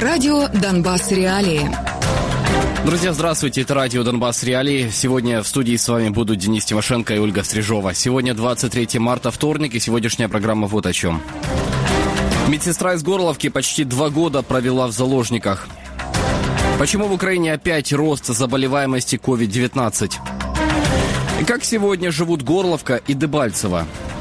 Радио «Донбасс. Реалии». Друзья, здравствуйте, это радио «Донбасс. Реалии». Сегодня в студии с вами будут Денис Тимошенко и Ольга Стрижова. Сегодня 23 марта, вторник, и сегодняшняя программа вот о чем. Медсестра из Горловки почти 2 года провела в заложниках. Почему в Украине опять рост заболеваемости COVID-19? И как сегодня живут Горловка и Дебальцево?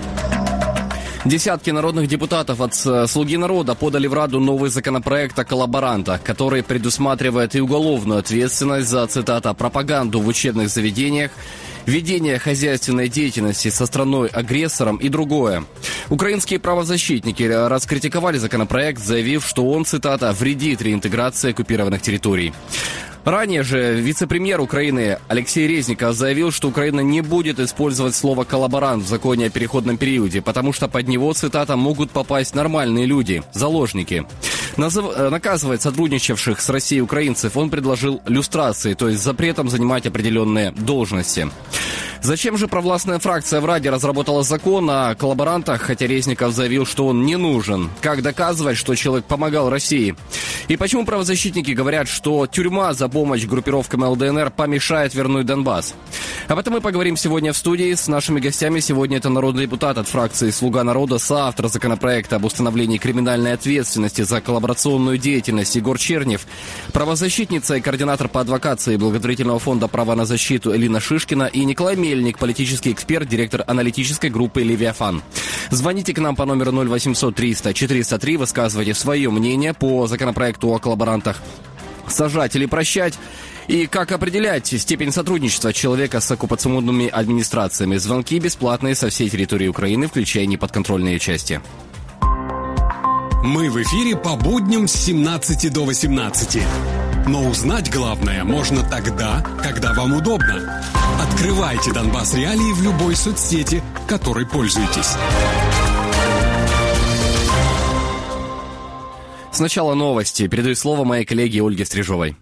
Десятки народных депутатов от «Слуги народа» подали в Раду новый законопроект о коллаборантах, который предусматривает и уголовную ответственность за, цитата, «пропаганду в учебных заведениях, ведение хозяйственной деятельности со страной-агрессором и другое». Украинские правозащитники раскритиковали законопроект, заявив, что он, цитата, «вредит реинтеграции оккупированных территорий». Ранее же вице-премьер Украины Алексей Резников заявил, что Украина не будет использовать слово «коллаборант» в законе о переходном периоде, потому что под него, цитата, «могут попасть нормальные люди, заложники». Наказывать сотрудничавших с Россией украинцев он предложил люстрации, то есть запретом занимать определенные должности. Зачем же провластная фракция в Раде разработала закон о коллаборантах, хотя Резников заявил, что он не нужен? Как доказывать, что человек помогал России? И почему правозащитники говорят, что тюрьма за помощь группировкам ЛДНР помешает вернуть Донбасс? Об этом мы поговорим сегодня в студии с нашими гостями. Сегодня это народный депутат от фракции «Слуга народа», соавтор законопроекта об установлении криминальной ответственности за коллаборационную деятельность Егор Чернев, правозащитница и координатор по адвокации благотворительного фонда «Право на защиту» Элина Шишкина и Николай Мельник, политический эксперт, директор аналитической группы «Левиафан». Звоните к нам по номеру 0800 300 403, высказывайте свое мнение по законопроекту о коллаборантах. Сажать или прощать? И как определять степень сотрудничества человека с оккупационными администрациями? Звонки бесплатные со всей территории Украины, включая неподконтрольные части. Мы в эфире по будням с 17 до 18. Но узнать главное можно тогда, когда вам удобно. Открывайте «Донбасс. Реалии» в любой соцсети, которой пользуетесь. Сначала новости. Передаю слово моей коллеге Ольге Стрижовой.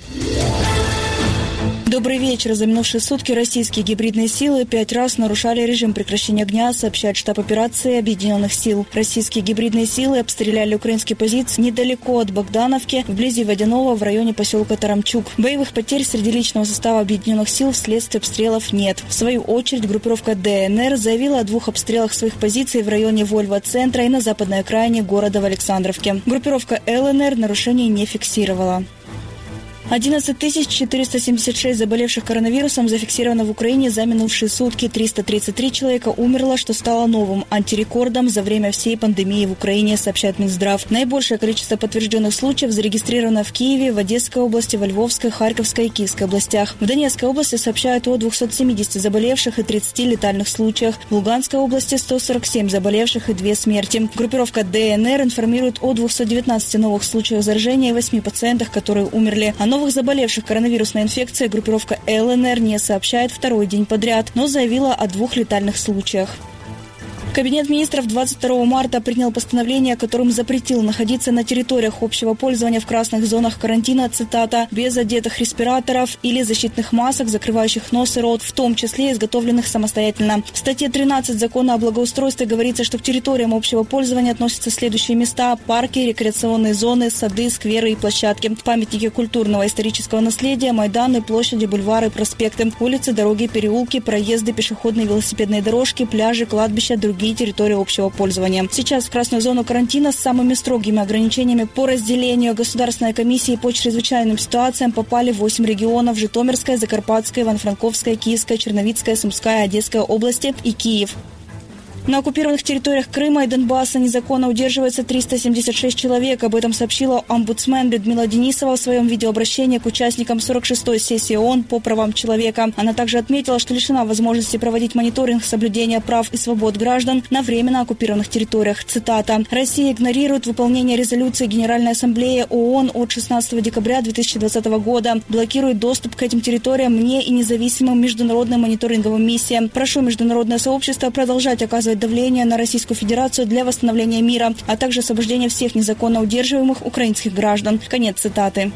Добрый вечер. За минувшие сутки российские гибридные силы 5 раз нарушали режим прекращения огня, сообщает штаб операции Объединенных сил. Российские гибридные силы обстреляли украинские позиции недалеко от Богдановки, вблизи Водяного, в районе поселка Тарамчук. Боевых потерь среди личного состава Объединенных сил вследствие обстрелов нет. В свою очередь группировка ДНР заявила о 2 обстрелах своих позиций в районе Вольво-центра и на западной окраине города в Александровке. Группировка ЛНР нарушений не фиксировала. 11 476 заболевших коронавирусом зафиксировано в Украине за минувшие сутки. 333 человека умерло, что стало новым антирекордом за время всей пандемии в Украине, сообщает Минздрав. Наибольшее количество подтвержденных случаев зарегистрировано в Киеве, в Одесской области, во Львовской, Харьковской и Киевской областях. В Донецкой области сообщают о 270 заболевших и 30 летальных случаях. В Луганской области 147 заболевших и 2 смерти. Группировка ДНР информирует о 219 новых случаях заражения и 8 пациентах, которые умерли. О новых заболевших коронавирусной инфекцией группировка ЛНР не сообщает 2-й день подряд, но заявила о 2 летальных случаях. Кабинет министров 22 марта принял постановление, которым запретил находиться на территориях общего пользования в красных зонах карантина, цитата, без одетых респираторов или защитных масок, закрывающих нос и рот, в том числе изготовленных самостоятельно. В статье 13 закона о благоустройстве говорится, что к территориям общего пользования относятся следующие места: парки, рекреационные зоны, сады, скверы и площадки, памятники культурного и исторического наследия, майданы, площади, бульвары, проспекты, улицы, дороги, переулки, проезды, пешеходные и велосипедные дорожки, пляжи, кладбища, другие территории общего пользования. Сейчас в красную зону карантина с самыми строгими ограничениями по разделению Государственной комиссии по чрезвычайным ситуациям попали 8 регионов: Житомирская, Закарпатская, Ивано-Франковская, Киевская, Черновицкая, Сумская, Одесская области и Киев. На оккупированных территориях Крыма и Донбасса незаконно удерживается 376 человек. Об этом сообщила омбудсмен Людмила Денисова в своем видеообращении к участникам 46-й сессии ООН по правам человека. Она также отметила, что лишена возможности проводить мониторинг соблюдения прав и свобод граждан на временно оккупированных территориях. Цитата. «Россия игнорирует выполнение резолюции Генеральной Ассамблеи ООН от 16 декабря 2020 года, блокирует доступ к этим территориям мне и независимым международным мониторинговым миссиям. Прошу международное сообщество продолжать оказывать давление на Российскую Федерацию для восстановления мира, а также освобождения всех незаконно удерживаемых украинских граждан». Конец цитаты.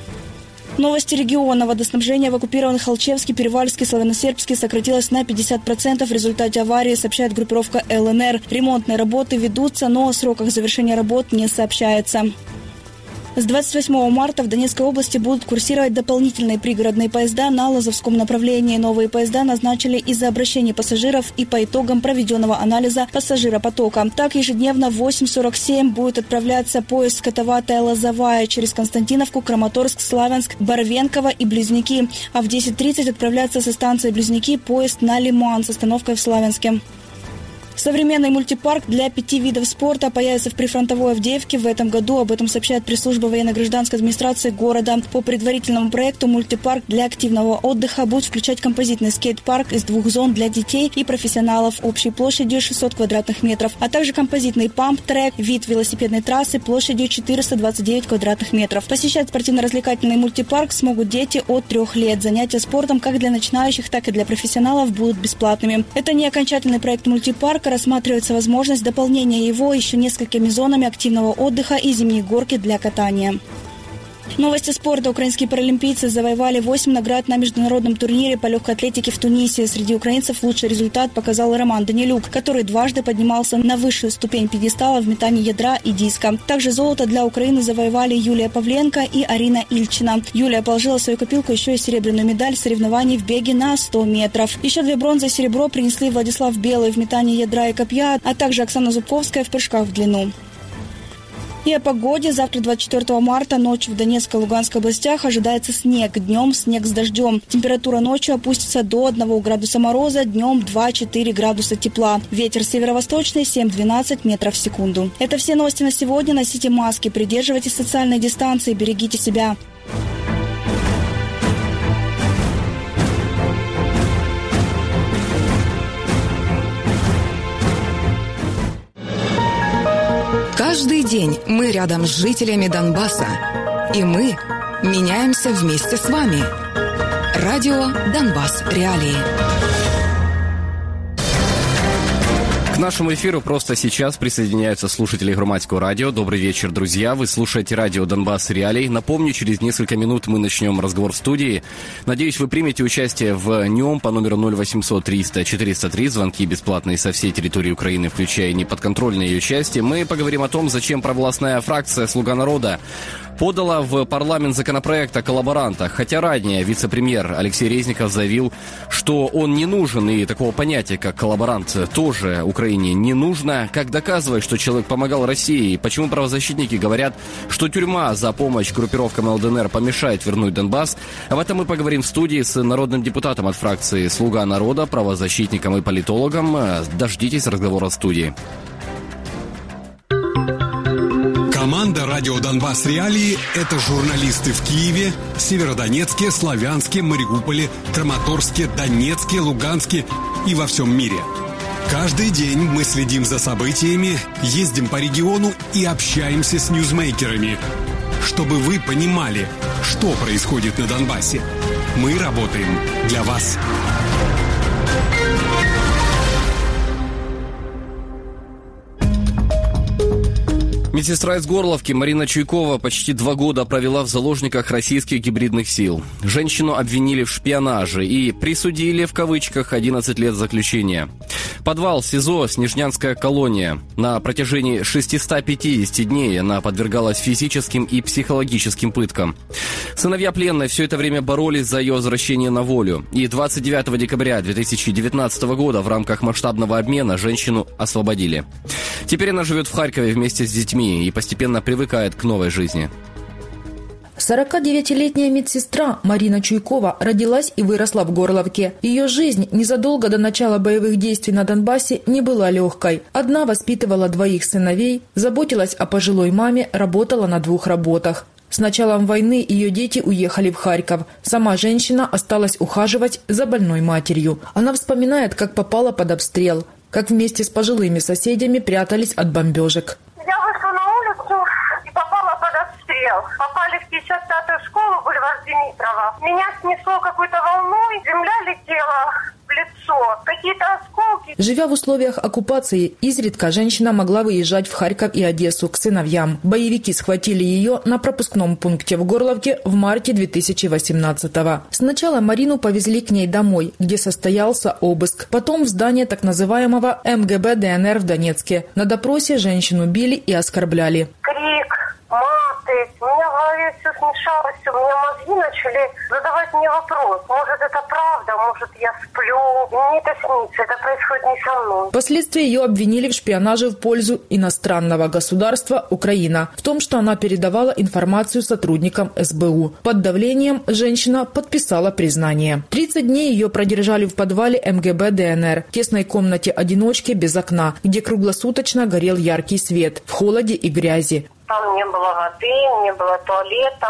Новости региона. Водоснабжение в оккупированных Алчевске, Перевальске, Славяно-Сербске сократилось на 50% в результате аварии, сообщает группировка ЛНР. Ремонтные работы ведутся, но о сроках завершения работ не сообщается. С 28 марта в Донецкой области будут курсировать дополнительные пригородные поезда на Лозовском направлении. Новые поезда назначили из-за обращений пассажиров и по итогам проведенного анализа пассажиропотока. Так, ежедневно в 8:47 будет отправляться поезд Скотоватая-Лозовая через Константиновку, Краматорск, Славянск, Барвенково и Близнюки. А в 10:30 отправляться со станции Близнюки поезд на Лиман с остановкой в Славянске. Современный мультипарк для 5 видов спорта появится в прифронтовой Авдеевке в этом году. Об этом сообщает пресс-служба военно-гражданской администрации города. По предварительному проекту мультипарк для активного отдыха будет включать композитный скейт-парк из 2 зон для детей и профессионалов общей площадью 600 квадратных метров, а также композитный памп-трек, вид велосипедной трассы площадью 429 квадратных метров. Посещать спортивно-развлекательный мультипарк смогут дети от 3 лет. Занятия спортом как для начинающих, так и для профессионалов будут бесплатными. Это не окончательный проект мультипарка. Рассматривается возможность дополнения его еще несколькими зонами активного отдыха и зимней горки для катания. Новости спорта. Украинские паралимпийцы завоевали 8 наград на международном турнире по легкой атлетике в Тунисе. Среди украинцев лучший результат показал Роман Данилюк, который дважды поднимался на высшую ступень пьедестала в метании ядра и диска. Также золото для Украины завоевали Юлия Павленко и Арина Ильчина. Юлия положила в свою копилку еще и серебряную медаль соревнований в беге на 100 метров. Еще 2 бронзы и серебро принесли Владислав Белый в метании ядра и копья, а также Оксана Зубковская в прыжках в длину. И о погоде. Завтра, 24 марта, ночью в Донецкой и Луганской областях ожидается снег. Днем снег с дождем. Температура ночью опустится до 1 градуса мороза, днем 2-4 градуса тепла. Ветер северо-восточный 7-12 метров в секунду. Это все новости на сегодня. Носите маски, придерживайтесь социальной дистанции, берегите себя. Каждый день мы рядом с жителями Донбасса. И мы меняемся вместе с вами. Радио «Донбасс. Реалии». К нашему эфиру просто сейчас присоединяются слушатели Громадского радио. Добрый вечер, друзья. Вы слушаете радио «Донбасс. Реалии». Напомню, через несколько минут мы начнем разговор в студии. Надеюсь, вы примете участие в нем по номеру 0800 300 403. Звонки бесплатные со всей территории Украины, включая неподконтрольные ее части. Мы поговорим о том, зачем провластная фракция «Слуга народа» подала в парламент законопроект о коллаборантах. Хотя ранее вице-премьер Алексей Резников заявил, что он не нужен, и такого понятия, как коллаборант, тоже Украине не нужно. Как доказывать, что человек помогал России? Почему правозащитники говорят, что тюрьма за помощь группировкам ЛДНР помешает вернуть Донбасс? Об этом мы поговорим в студии с народным депутатом от фракции «Слуга народа», правозащитником и политологом. Дождитесь разговора в студии. Команда «Радио Донбасс. Реалии» — это журналисты в Киеве, Северодонецке, Славянске, Мариуполе, Краматорске, Донецке, Луганске и во всем мире. Каждый день мы следим за событиями, ездим по региону и общаемся с ньюзмейкерами, чтобы вы понимали, что происходит на Донбассе. Мы работаем для вас. Медсестра из Горловки Марина Чуйкова почти 2 года провела в заложниках российских гибридных сил. Женщину обвинили в шпионаже и присудили, в кавычках, 11 лет заключения. Подвал СИЗО «Снежнянская колония». На протяжении 650 дней она подвергалась физическим и психологическим пыткам. Сыновья пленной все это время боролись за ее возвращение на волю. И 29 декабря 2019 года в рамках масштабного обмена женщину освободили. Теперь она живет в Харькове вместе с детьми и постепенно привыкает к новой жизни. 49-летняя медсестра Марина Чуйкова родилась и выросла в Горловке. Ее жизнь незадолго до начала боевых действий на Донбассе не была легкой. Одна воспитывала 2 сыновей, заботилась о пожилой маме, работала на 2 работах. С началом войны ее дети уехали в Харьков. Сама женщина осталась ухаживать за больной матерью. Она вспоминает, как попала под обстрел, как вместе с пожилыми соседями прятались от бомбежек. Я вышла на улицу и попала под обстрел. Попали в 55-ю школу, бульвар Димитрова. Меня снесло какой-то волной, земля летела в лицо, какие-то осколки. Живя в условиях оккупации, изредка женщина могла выезжать в Харьков и Одессу к сыновьям. Боевики схватили ее на пропускном пункте в Горловке в марте 2018-го. Сначала Марину повезли к ней домой, где состоялся обыск. Потом в здание так называемого МГБ ДНР в Донецке. На допросе женщину били и оскорбляли. Крик, маты, меня все смешалось, у меня мозги начали задавать мне вопрос. Может, это правда, может, я сплю. Мне это снится, это происходит не со мной. Впоследствии ее обвинили в шпионаже в пользу иностранного государства Украина, в том, что она передавала информацию сотрудникам СБУ. Под давлением женщина подписала признание. 30 дней ее продержали в подвале МГБ ДНР, в тесной комнате-одиночке без окна, где круглосуточно горел яркий свет, в холоде и грязи. Там не было воды, не было туалета,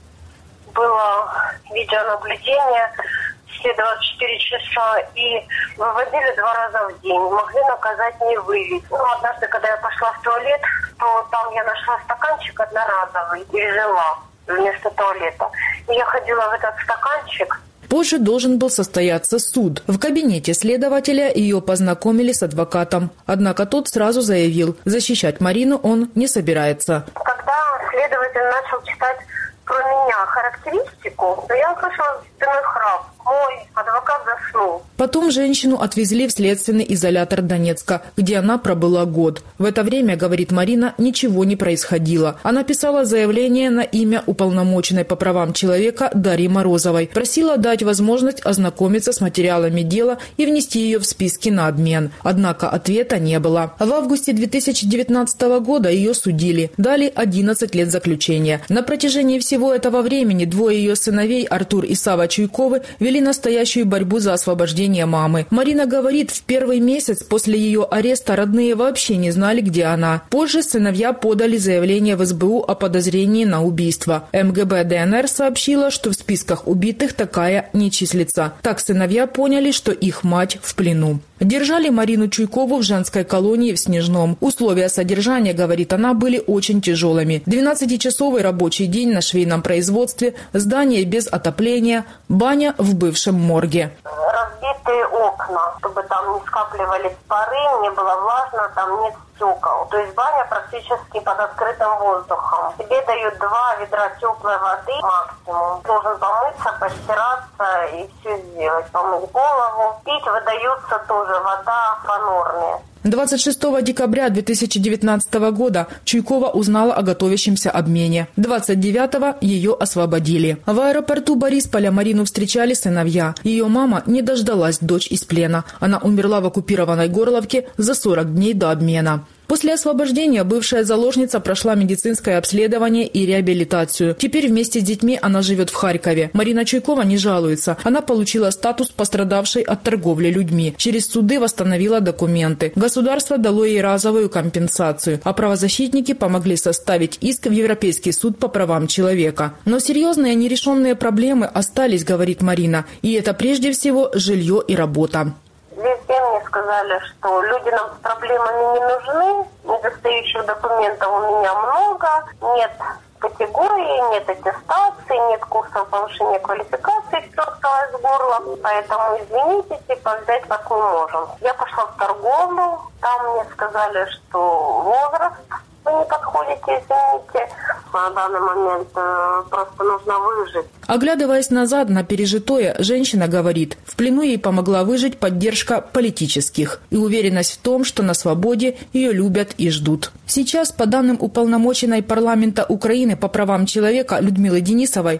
было видеонаблюдение все 24 часа и выводили 2 раза в день. Могли наказать не вывезти. Однажды, когда я пошла в туалет, то там я нашла стаканчик одноразовый и взяла вместо туалета. И я ходила в этот стаканчик. Позже должен был состояться суд. В кабинете следователя ее познакомили с адвокатом. Однако тот сразу заявил, защищать Марину он не собирается. Когда следователь начал читать про меня характеристику, то я услышала спиной храп. Мой адвокат заснул. Потом женщину отвезли в следственный изолятор Донецка, где она пробыла год. В это время, говорит Марина, ничего не происходило. Она писала заявление на имя уполномоченной по правам человека Дарьи Морозовой. Просила дать возможность ознакомиться с материалами дела и внести ее в списки на обмен. Однако ответа не было. В августе 2019 года ее судили. Дали 11 лет заключения. На протяжении всего этого времени двое ее сыновей, Артур и Сава Чуйковы, вели настоящую борьбу за освобождение мамы. Марина говорит, в первый месяц после ее ареста родные вообще не знали, где она. Позже сыновья подали заявление в СБУ о подозрении на убийство. МГБ ДНР сообщила, что в списках убитых такая не числится. Так сыновья поняли, что их мать в плену. Держали Марину Чуйкову в женской колонии в Снежном. Условия содержания, говорит она, были очень тяжелыми. 12-часовый рабочий день на швейном производстве, здание без отопления, баня в бывшем морге. Разбитые окна, чтобы там не скапливались пары, не было влажно, там нет стекол. То есть баня практически под открытым воздухом. Тебе дают 2 ведра теплой воды максимум. Должен помыться, постираться и все сделать. Помыть голову. Пить выдается тоже вода по норме. 26 декабря 2019 года Чуйкова узнала о готовящемся обмене. 29-го ее освободили. В аэропорту Борисполя Марину встречали сыновья. Ее мама не дождалась дочь из плена. Она умерла в оккупированной Горловке за 40 дней до обмена. После освобождения бывшая заложница прошла медицинское обследование и реабилитацию. Теперь вместе с детьми она живет в Харькове. Марина Чуйкова не жалуется. Она получила статус пострадавшей от торговли людьми. Через суды восстановила документы. Государство дало ей разовую компенсацию, а правозащитники помогли составить иск в Европейский суд по правам человека. Но серьезные нерешенные проблемы остались, говорит Марина. И это прежде всего жилье и работа. Везде мне сказали, что люди нам с проблемами не нужны, недостающих документов у меня много, нет категории, нет аттестации, нет курсов повышения квалификации, все осталось в горло, поэтому, извините, взять вас не можем. Я пошла в торговлю, там мне сказали, что возраст вы не подходите, извините. На данный момент просто нужно выжить. Оглядываясь назад на пережитое, женщина говорит, в плену ей помогла выжить поддержка политических и уверенность в том, что на свободе ее любят и ждут. Сейчас, по данным уполномоченной парламента Украины по правам человека Людмилы Денисовой,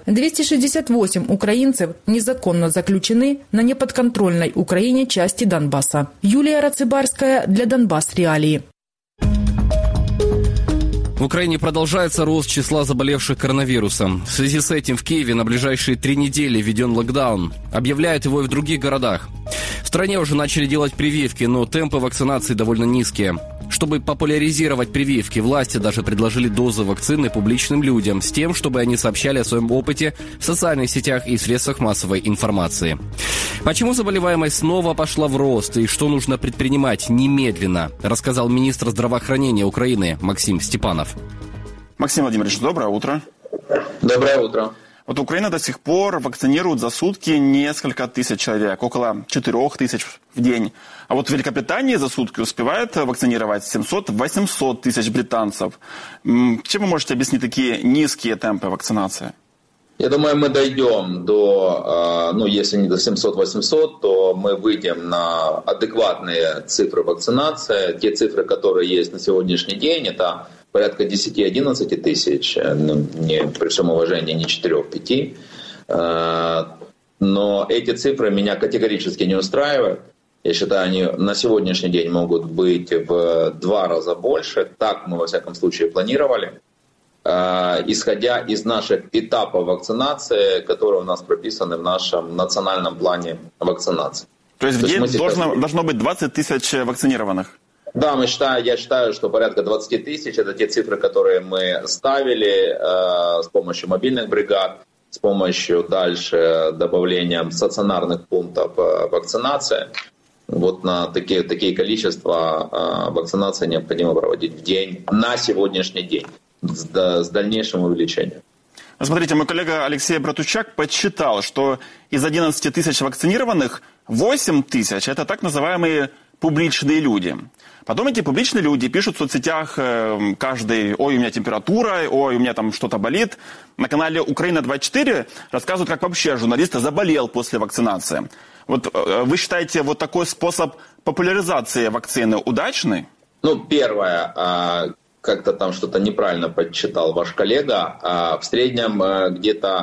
268 украинцев незаконно заключены на неподконтрольной Украине части Донбасса. Юлия Рацибарская для Донбасс Реалии. В Украине продолжается рост числа заболевших коронавирусом. В связи с этим в Киеве на ближайшие 3 недели введен локдаун. Объявляют его и в других городах. В стране уже начали делать прививки, но темпы вакцинации довольно низкие. Чтобы популяризировать прививки, власти даже предложили дозы вакцины публичным людям с тем, чтобы они сообщали о своем опыте в социальных сетях и средствах массовой информации. Почему заболеваемость снова пошла в рост и что нужно предпринимать немедленно, рассказал министр здравоохранения Украины Максим Степанов. Максим Владимирович, доброе утро. Доброе утро. Вот Украина до сих пор вакцинирует за сутки несколько тысяч человек, около 4 тысяч в день. А вот в Великобритании за сутки успевает вакцинировать 700-800 тысяч британцев. Чем вы можете объяснить такие низкие темпы вакцинации? Я думаю, мы дойдем до, если не до 700-800, то мы выйдем на адекватные цифры вакцинации. Те цифры, которые есть на сегодняшний день, это порядка 10-11 тысяч, не, при всем уважении не 4-5. Но эти цифры меня категорически не устраивают. Я считаю, они на сегодняшний день могут быть в 2 раза больше. Так мы, во всяком случае, планировали, исходя из наших этапов вакцинации, которые у нас прописаны в нашем национальном плане вакцинации. То есть в день должно быть 20 тысяч вакцинированных? Да, я считаю, что порядка 20 тысяч – это те цифры, которые мы ставили с помощью мобильных бригад, с помощью дальше добавлением стационарных пунктов вакцинации. Вот на такие количества вакцинации необходимо проводить в день на сегодняшний день с дальнейшим увеличением. Смотрите, мой коллега Алексей Братучак подсчитал, что из 11 тысяч вакцинированных 8 тысяч – это так называемые публичные люди. Потом эти публичные люди пишут в соцсетях каждый: «Ой, у меня температура», «Ой, у меня там что-то болит». На канале «Украина-24» рассказывают, как вообще журналист заболел после вакцинации. Вот вы считаете, вот такой способ популяризации вакцины удачный? Первое, как-то там что-то неправильно подсчитал ваш коллега. В среднем где-то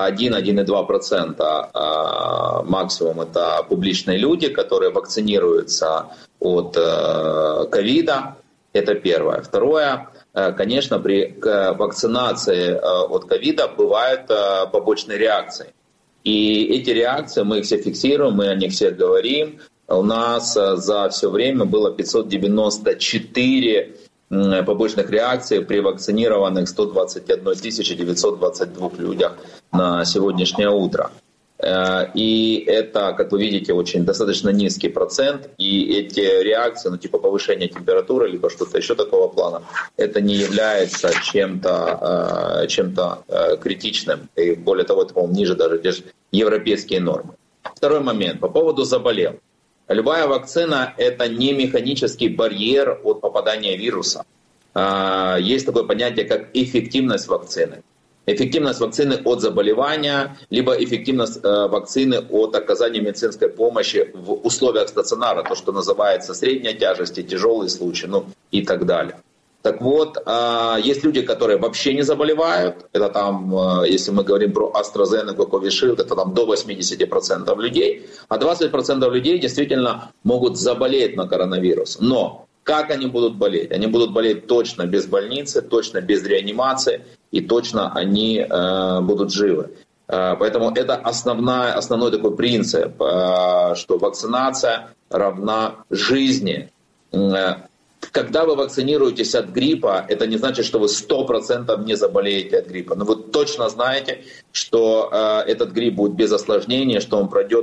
1-1,2% максимум это публичные люди, которые вакцинируются от ковида. Это первое. Второе, конечно, при вакцинации от ковида бывают побочные реакции. И эти реакции, мы их все фиксируем, мы о них все говорим. У нас за все время было 594 побочных реакций при вакцинированных 121 922 людях на сегодняшнее утро. И это, как вы видите, очень достаточно низкий процент. И эти реакции, типа повышения температуры, либо что-то еще такого плана, это не является чем-то критичным. И более того, это, по-моему, ниже даже европейские нормы. Второй момент. По поводу заболел. Любая вакцина – это не механический барьер от попадания вируса. Есть такое понятие, как эффективность вакцины. Эффективность вакцины от заболевания, либо эффективность вакцины от оказания медицинской помощи в условиях стационара, то, что называется средняя тяжесть, тяжелый случай, и так далее. Так вот, есть люди, которые вообще не заболевают. Это там, если мы говорим про AstraZeneca, Covishield, это там до 80% людей. А 20% людей действительно могут заболеть на коронавирус. Но как они будут болеть? Они будут болеть точно без больницы, точно без реанимации. И точно они будут живы. Поэтому это основной такой принцип, что вакцинация равна жизни. Когда вы вакцинируетесь от гриппа, это не значит, что вы 100% не заболеете от гриппа. Но вы точно знаете, что этот грипп будет без осложнений, что он пройдет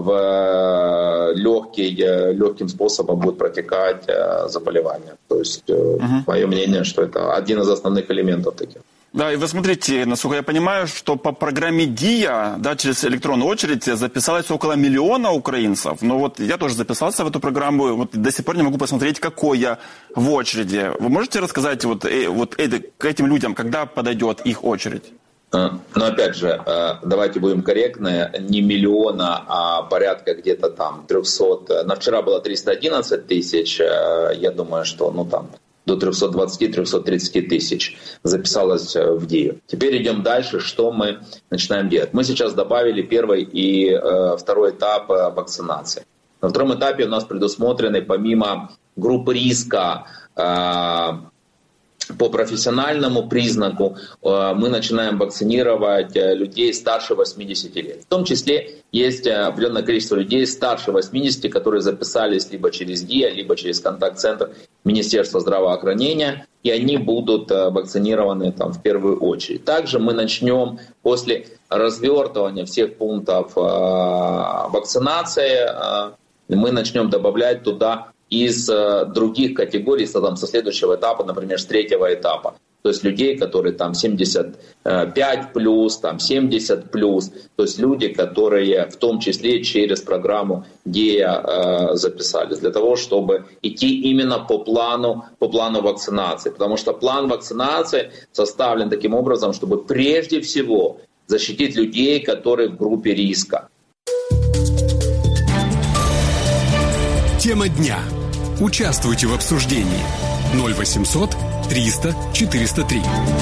легким способом будет протекать заболевание. То есть, мое мнение, что это один из основных элементов таких. Да, и вы смотрите, насколько я понимаю, что по программе ДИА, через электронную очередь записалось около 1 миллиона украинцев. Но вот я тоже записался в эту программу, вот до сих пор не могу посмотреть, какой я в очереди. Вы можете рассказать к этим людям, когда подойдет их очередь? Но опять же, давайте будем корректны, не миллиона, а порядка где-то там 300. На вчера было 311 тысяч, я думаю, что до 320-330 тысяч записалось в ДИА. Теперь идем дальше, что мы начинаем делать. Мы сейчас добавили первый и второй этап вакцинации. На втором этапе у нас предусмотрены помимо группы риска по профессиональному признаку, мы начинаем вакцинировать людей старше 80 лет. В том числе есть определенное количество людей старше 80, которые записались либо через ДИА, либо через контакт-центр Министерства здравоохранения, и они будут вакцинированы в первую очередь. Также мы начнем после развертывания всех пунктов вакцинации, мы начнем добавлять туда из других категорий, со следующего этапа, например, с третьего этапа. То есть людей, которые 75+, 70+, то есть люди, которые в том числе через программу ДИА записались, для того, чтобы идти именно по плану вакцинации. Потому что план вакцинации составлен таким образом, чтобы прежде всего защитить людей, которые в группе риска. Тема дня. Участвуйте в обсуждении. 0800 300 403.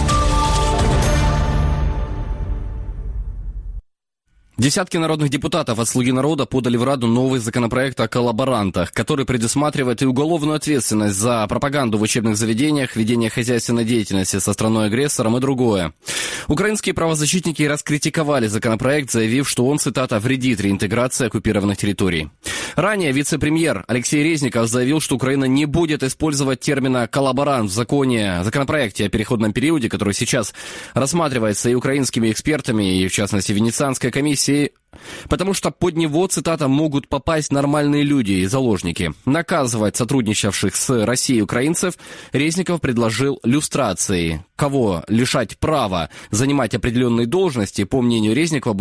Десятки народных депутатов от «Слуги народа» подали в Раду новый законопроект о коллаборантах, который предусматривает и уголовную ответственность за пропаганду в учебных заведениях, ведение хозяйственной деятельности со страной-агрессором и другое. Украинские правозащитники раскритиковали законопроект, заявив, что он, цитата, «вредит реинтеграции оккупированных территорий». Ранее вице-премьер Алексей Резников заявил, что Украина не будет использовать термина «коллаборант» в законопроекте о переходном периоде, который сейчас рассматривается и украинскими экспертами, и, в частности, Венецианской комиссией, потому что под него, цитата, «могут попасть нормальные люди и заложники». Наказывать сотрудничавших с Россией украинцев Резников предложил люстрацией. Кого лишать права занимать определенные должности, по мнению Резникова,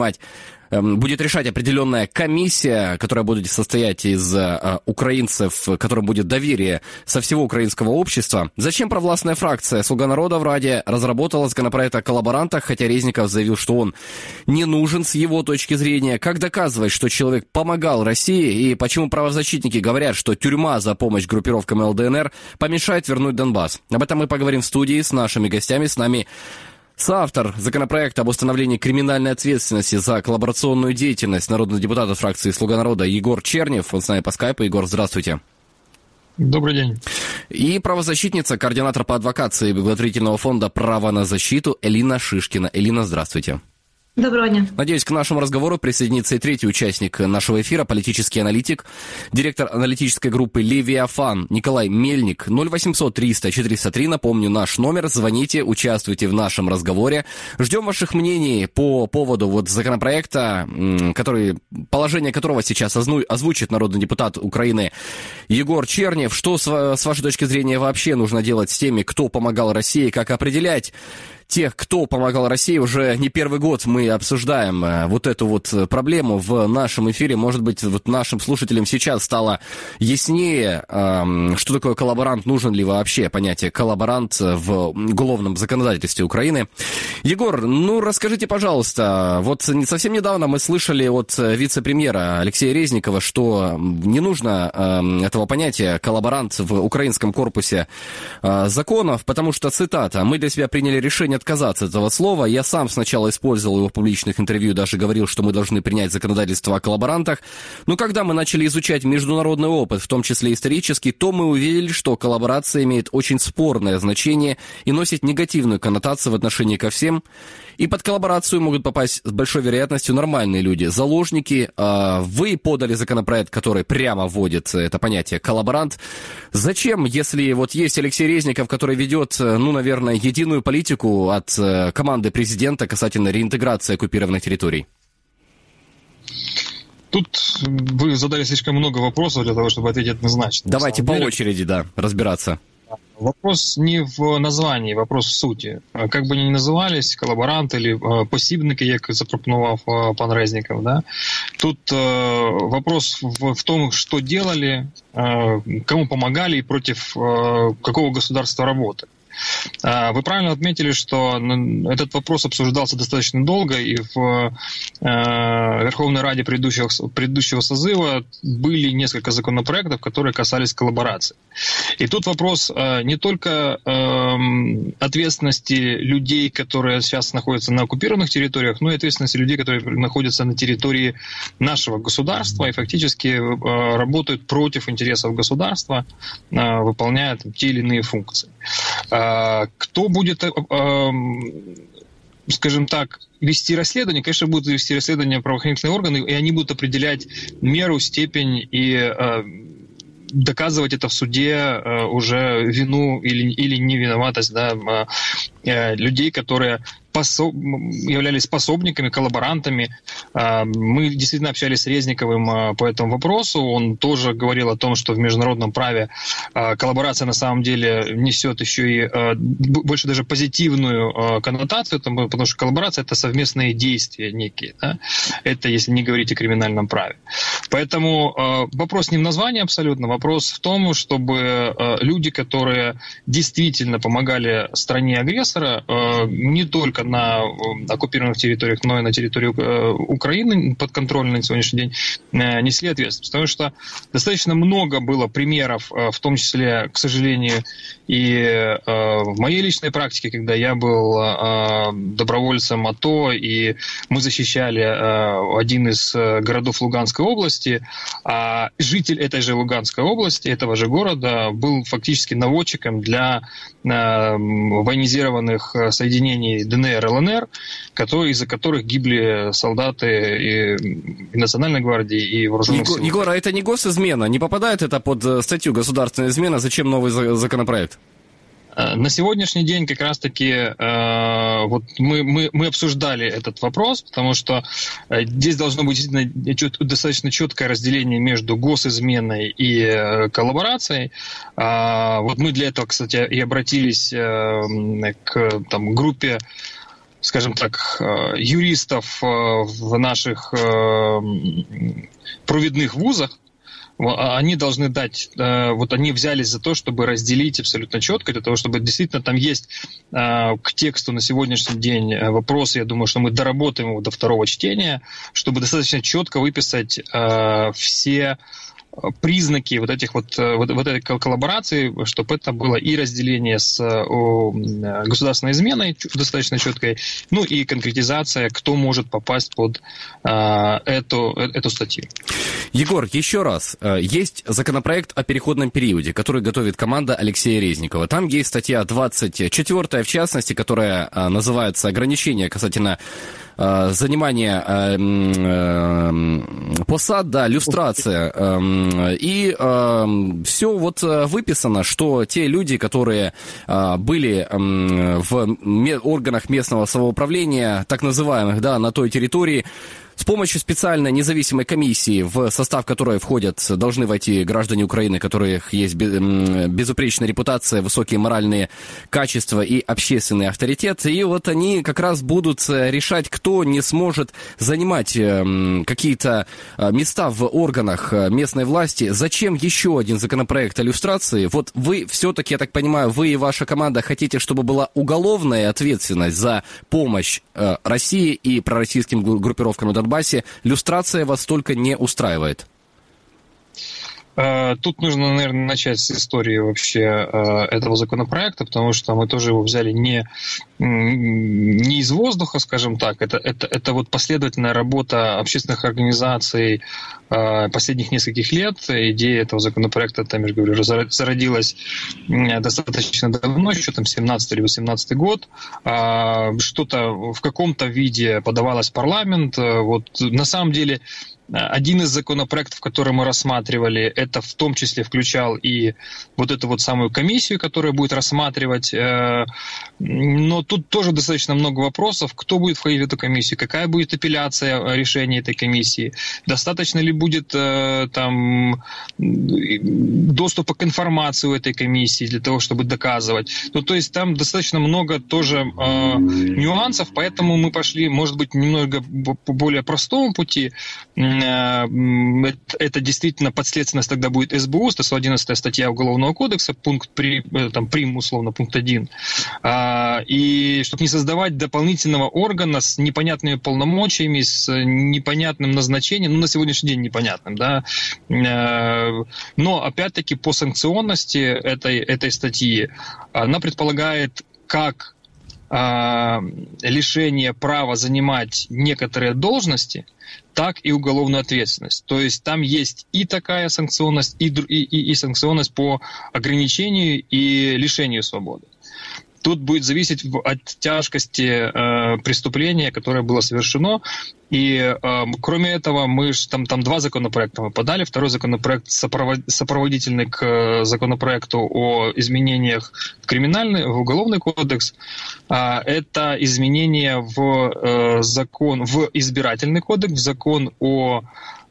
будет решать определенная комиссия, которая будет состоять из украинцев, которым будет доверие со всего украинского общества. Зачем провластная фракция «Слуга народа» в Раде разработала законопроект о коллаборантах, хотя Резников заявил, что он не нужен с его точки зрения? Как доказывать, что человек помогал России, и почему правозащитники говорят, что тюрьма за помощь группировкам ЛДНР помешает вернуть Донбасс? Об этом мы поговорим в студии с нашими гостями. С нами соавтор законопроекта об установлении криминальной ответственности за коллаборационную деятельность, народный депутат фракции «Слуга народа» Егор Чернев. Он с нами по скайпу. Егор, здравствуйте. Добрый день. И правозащитница, координатор по адвокации благотворительного фонда «Право на защиту» Элина Шишкина. Элина, здравствуйте. Доброго дня. Надеюсь, к нашему разговору присоединится и третий участник нашего эфира, политический аналитик, директор аналитической группы «Левиафан» Николай Мельник. 0800 300 403, напомню, наш номер. Звоните, участвуйте в нашем разговоре. Ждем ваших мнений по поводу законопроекта, положение которого сейчас озвучит народный депутат Украины Егор Чернев. Что, с вашей точки зрения, вообще нужно делать с теми, кто помогал России, как определять тех, кто помогал России? Уже не первый год мы обсуждаем вот эту вот проблему в нашем эфире. Может быть, вот нашим слушателям сейчас стало яснее, что такое коллаборант, нужен ли вообще понятие коллаборант в уголовном законодательстве Украины. Егор, расскажите, пожалуйста, вот совсем недавно мы слышали от вице-премьера Алексея Резникова, что не нужно этого понятия коллаборант в украинском корпусе законов, потому что, цитата, «мы для себя приняли решение отказаться от этого слова. Я сам сначала использовал его в публичных интервью, даже говорил, что мы должны принять законодательство о коллаборантах. Но когда мы начали изучать международный опыт, в том числе исторический, то мы увидели, что коллаборация имеет очень спорное значение и носит негативную коннотацию в отношении ко всем. И под коллаборацию могут попасть с большой вероятностью нормальные люди, заложники. Вы подали законопроект, который прямо вводит это понятие коллаборант. Зачем, если вот есть Алексей Резников, который ведет, наверное, единую политику от команды президента касательно реинтеграции оккупированных территорий? Тут вы задали слишком много вопросов для того, чтобы ответить однозначно. Давайте по очереди, разбираться. Вопрос не в названии, вопрос в суті. Как бы ни назывались, коллаборанты или посібники, як запропонував пан Резніков, да? Тут вопрос в том, что делали, кому помогали и против какого государства работали. Вы правильно отметили, что этот вопрос обсуждался достаточно долго, и в Верховной Раде предыдущего созыва были несколько законопроектов, которые касались коллаборации. И тут вопрос не только ответственности людей, которые сейчас находятся на оккупированных территориях, но и ответственности людей, которые находятся на территории нашего государства и фактически работают против интересов государства, выполняя те или иные функции. Кто будет, скажем так, вести расследование? Конечно, будут вести расследование правоохранительные органы, и они будут определять меру, степень и доказывать это в суде уже вину или невиноватость, да, людей, которые являлись пособниками, коллаборантами. Мы действительно общались с Резниковым по этому вопросу. Он тоже говорил о том, что в международном праве коллаборация на самом деле несет еще и больше даже позитивную коннотацию, потому что коллаборация — это совместные действия некие. Да? Это если не говорить о криминальном праве. Поэтому вопрос не в названии абсолютно, вопрос в том, чтобы люди, которые действительно помогали стране агрессора, не только только на оккупированных территориях, но и на территории Украины подконтрольной на сегодняшний день, несли ответственность. Потому что достаточно много было примеров, в том числе, к сожалению, и в моей личной практике, когда я был добровольцем АТО, и мы защищали один из городов Луганской области, а житель этой же Луганской области, этого же города, был фактически наводчиком для военизированных соединений ДНР, ЛНР, из-за которых гибли солдаты и Национальной гвардии, и вооруженных сил. Егор, а это не госизмена? Не попадает это под статью «Государственная измена»? Зачем новый законопроект? На сегодняшний день как раз-таки вот мы обсуждали этот вопрос, потому что здесь должно быть достаточно четкое разделение между госизменой и коллаборацией. Вот мы для этого, кстати, и обратились к группе, скажем так, юристов в наших провидных вузах. Они должны дать, вот они взялись за то, чтобы разделить абсолютно четко, для того, чтобы действительно там есть к тексту на сегодняшний день вопросы, я думаю, что мы доработаем его до второго чтения, чтобы достаточно четко выписать все признаки вот этой коллаборации, чтобы это было и разделение с государственной изменой достаточно четкой, ну и конкретизация, кто может попасть под эту статью. Егор, еще раз, есть законопроект о переходном периоде, который готовит команда Алексея Резникова. Там есть статья 24, в частности, которая называется «Ограничения касательно занимания посад, да, люстрация». И все вот выписано, что те люди, которые были в органах местного самоуправления, так называемых, да, на той территории, с помощью специальной независимой комиссии, в состав которой должны войти граждане Украины, у которых есть безупречная репутация, высокие моральные качества и общественный авторитет. И вот они как раз будут решать, кто не сможет занимать какие-то места в органах местной власти. Зачем еще один законопроект о люстрации? Вот вы все-таки, я так понимаю, вы и ваша команда хотите, чтобы была уголовная ответственность за помощь России и пророссийским группировкам на Донбассе. Люстрация вас только не устраивает? Тут нужно, наверное, начать с истории вообще этого законопроекта, потому что мы тоже его взяли не из воздуха, скажем так. Это вот последовательная работа общественных организаций последних нескольких лет. Идея этого законопроекта, там, я же говорю, зародилась достаточно давно, еще там 17 или 18 год. Что-то в каком-то виде подавалось в парламент. Вот на самом деле один из законопроектов, который мы рассматривали, это в том числе включал и вот эту вот самую комиссию, которая будет рассматривать. Но тут тоже достаточно много вопросов. Кто будет входить в эту комиссию? Какая будет апелляция решения этой комиссии? Достаточно ли будет там доступа к информации у этой комиссии для того, чтобы доказывать? Ну, то есть там достаточно много тоже нюансов, поэтому мы пошли, может быть, немного по более простому пути. Это действительно подследственность тогда будет СБУ, 111 статья Уголовного кодекса, пункт прим, условно, пункт 1. И чтобы не создавать дополнительного органа с непонятными полномочиями, с непонятным назначением, на сегодняшний день непонятным, да. Но, опять-таки, по санкционности этой статьи, она предполагает как лишение права занимать некоторые должности, так и уголовную ответственность. То есть там есть и такая санкционность, и санкционность по ограничению и лишению свободы. Тут будет зависеть от тяжкости преступления, которое было совершено. И кроме этого, мы там два законопроекта мы подали. Второй законопроект сопроводительный к законопроекту о изменениях в Уголовный кодекс. Это изменения в избирательный кодекс, в закон о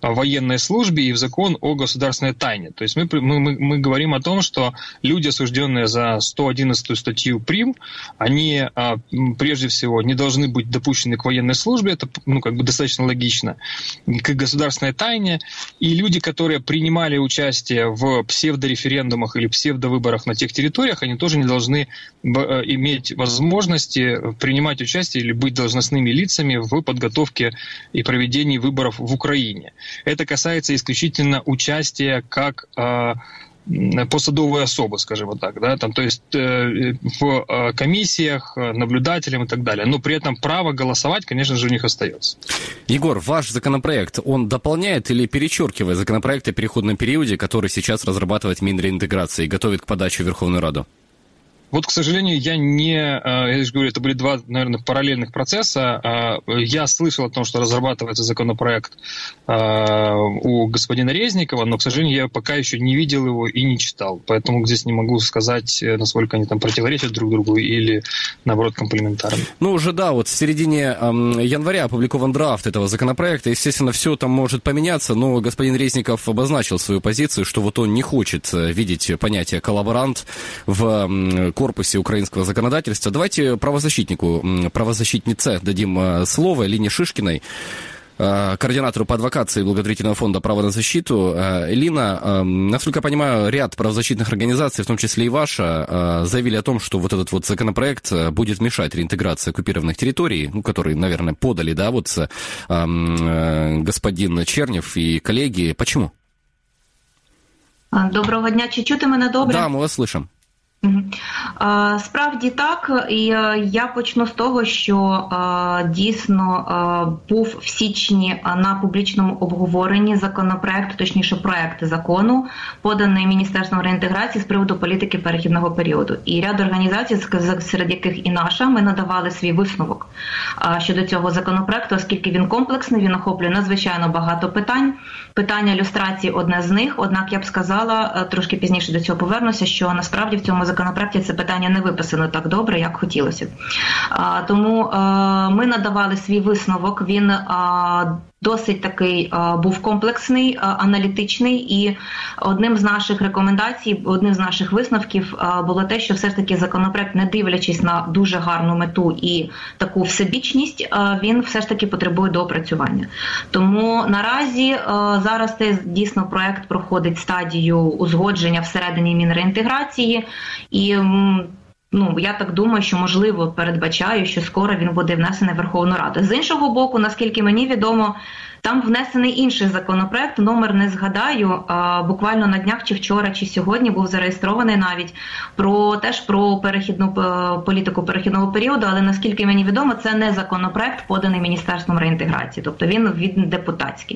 военной службе и в закон о государственной тайне. То есть мы говорим о том, что люди, осужденные за 111 статью ПРИМ, они прежде всего не должны быть допущены к военной службе, это достаточно логично, к государственной тайне, и люди, которые принимали участие в псевдореферендумах или псевдовыборах на тех территориях, они тоже не должны иметь возможности принимать участие или быть должностными лицами в подготовке и проведении выборов в Украине. Это касается исключительно участия как посадовые особы, скажем вот так, да, там, то есть в комиссиях, наблюдателям и так далее. Но при этом право голосовать, конечно же, у них остается. Егор, ваш законопроект, он дополняет или перечеркивает законопроект о переходном периоде, который сейчас разрабатывает Минреинтеграции и готовит к подаче в Верховную Раду? Вот, к сожалению, я же говорю, это были два, наверное, параллельных процесса. Я слышал о том, что разрабатывается законопроект у господина Резникова, но, к сожалению, я пока еще не видел его и не читал. Поэтому здесь не могу сказать, насколько они там противоречат друг другу или, наоборот, комплементарны. Ну, уже да, вот в середине января опубликован драфт этого законопроекта. Естественно, все там может поменяться, но господин Резников обозначил свою позицию, что вот он не хочет видеть понятие «коллаборант» в корпусе украинского законодательства. Давайте правозащитнице дадим слово, Элине Шишкиной, координатору по адвокации благотворительного фонда «Право на защиту». Элина, насколько я понимаю, ряд правозащитных организаций, в том числе и ваша, заявили о том, что вот этот вот законопроект будет мешать реинтеграции оккупированных территорий, который, наверное, подали, да, вот господин Чернев и коллеги. Почему? Доброго дня. Чи чути мене добре? Да, мы вас слышим. Справді так, і я почну з того, що дійсно був в січні на публічному обговоренні законопроект, точніше проект закону, поданий Міністерством реінтеграції з приводу політики перехідного періоду. І ряд організацій, серед яких і наша, ми надавали свій висновок щодо цього законопроекту, оскільки він комплексний, він охоплює надзвичайно багато питань. Питання люстрації одне з них, однак я б сказала, трошки пізніше до цього повернуся, що насправді в цьому законопроекті це питання не виписано так добре, як хотілося б. Тому ми надавали свій висновок, він досить такий був комплексний, аналітичний, і одним з наших рекомендацій, одним з наших висновків було те, що все ж таки законопроект, не дивлячись на дуже гарну мету і таку всебічність, він все ж таки потребує доопрацювання. Тому наразі зараз дійсно проект проходить стадію узгодження всередині Мінреінтеграції, і я так думаю, що, можливо, передбачаю, що скоро він буде внесений в Верховну Раду. З іншого боку, наскільки мені відомо, там внесений інший законопроект, номер не згадаю, буквально на днях, чи вчора, чи сьогодні був зареєстрований навіть, теж про політику перехідного періоду, але наскільки мені відомо, це не законопроект, поданий Міністерством реінтеграції, тобто він депутатський.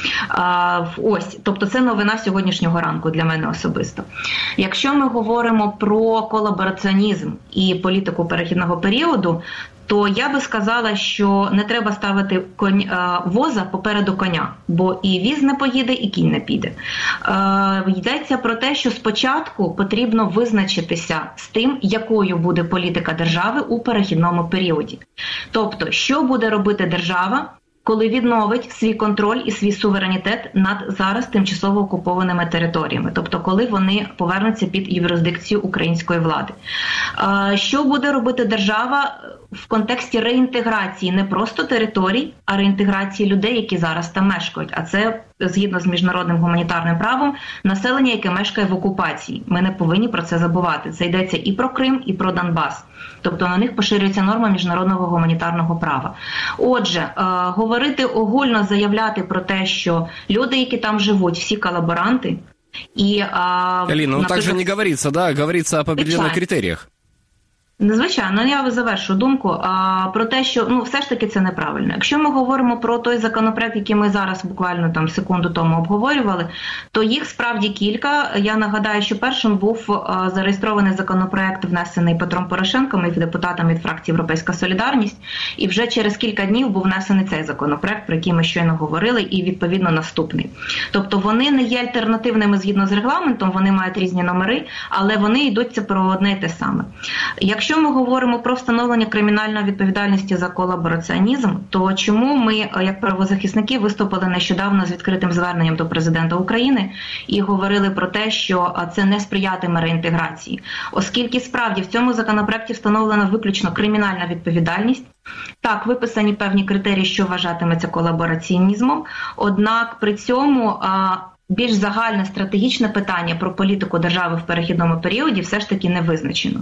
Тобто це новина сьогоднішнього ранку для мене особисто. Якщо ми говоримо про колабораціонізм і політику перехідного періоду, то я би сказала, що не треба ставити воза попереду коня, бо і віз не поїде, і кінь не піде. Йдеться про те, що спочатку потрібно визначитися з тим, якою буде політика держави у перехідному періоді. Тобто, що буде робити держава, коли відновить свій контроль і свій суверенітет над зараз тимчасово окупованими територіями, тобто коли вони повернуться під юрисдикцію української влади. Що буде робити держава в контексті реінтеграції не просто територій, а реінтеграції людей, які зараз там мешкають, а це, згідно з міжнародним гуманітарним правом, населення, яке мешкає в окупації. Ми не повинні про це забувати. Це йдеться і про Крим, і про Донбас. Тобто на них поширюється норма міжнародного гуманітарного права. Отже, говорити огульно, заявляти про те, що люди, які там живуть, всі колаборанти, і... Алина, так же не говорится, да? Говорится об определенных критериях. Звичайно, я завершу думку про те, що все ж таки це неправильно. Якщо ми говоримо про той законопроект, який ми зараз буквально секунду тому обговорювали, то їх справді кілька. Я нагадаю, що першим був зареєстрований законопроект, внесений Петром Порошенком і депутатами від фракції «Європейська солідарність», і вже через кілька днів був внесений цей законопроект, про який ми щойно говорили, і відповідно наступний. Тобто вони не є альтернативними згідно з регламентом, вони мають різні номери, але вони йдуться про одне і те саме. Якщо Якщо ми говоримо про встановлення кримінальної відповідальності за колабораціонізм, то чому ми, як правозахисники, виступили нещодавно з відкритим зверненням до президента України і говорили про те, що це не сприятиме реінтеграції, оскільки справді в цьому законопроекті встановлена виключно кримінальна відповідальність. Так, виписані певні критерії, що вважатиметься колабораціонізмом, однак при цьому більш загальне стратегічне питання про політику держави в перехідному періоді все ж таки не визначено.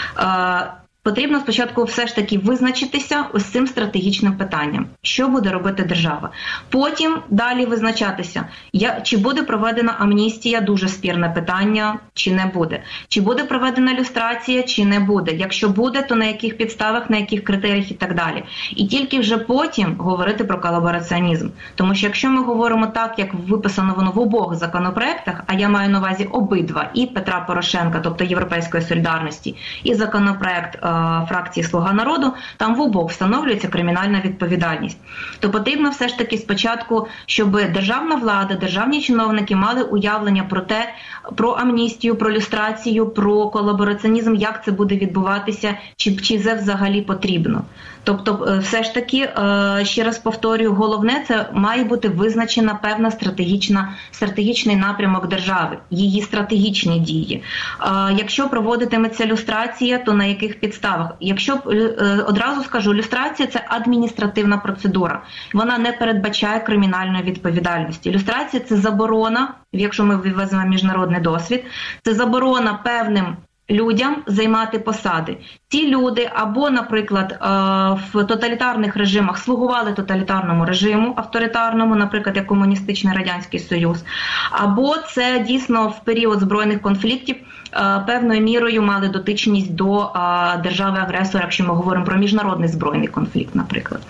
Потрібно спочатку все ж таки визначитися ось цим стратегічним питанням, що буде робити держава. Потім далі визначатися, чи буде проведена амністія, дуже спірне питання, чи не буде. Чи буде проведена люстрація, чи не буде. Якщо буде, то на яких підставах, на яких критеріях і так далі. І тільки вже потім говорити про колабораціонізм. Тому що якщо ми говоримо так, як виписано воно в обох законопроектах, а я маю на увазі обидва, і Петра Порошенка, тобто Європейської солідарності, і законопроект фракції «Слуга народу», там в обох встановлюється кримінальна відповідальність. То потрібно все ж таки спочатку, щоб державна влада, державні чиновники мали уявлення про те, про амністію, про люстрацію, про колабораціонізм, як це буде відбуватися, чи це взагалі потрібно. Тобто, все ж таки, ще раз повторюю, головне – це має бути визначена певна стратегічний напрямок держави, її стратегічні дії. Якщо проводитиметься люстрація, то на яких підставах? Якщо, одразу скажу, люстрація – це адміністративна процедура. Вона не передбачає кримінальної відповідальності. Люстрація – це заборона, якщо ми візьмемо міжнародний досвід, це заборона певним людям займати посади. Ці люди або, наприклад, в тоталітарних режимах слугували тоталітарному режиму, авторитарному, наприклад, як комуністичний Радянський Союз, або це дійсно в період збройних конфліктів певною мірою мали дотичність до держави-агресора, якщо ми говоримо про міжнародний збройний конфлікт, наприклад.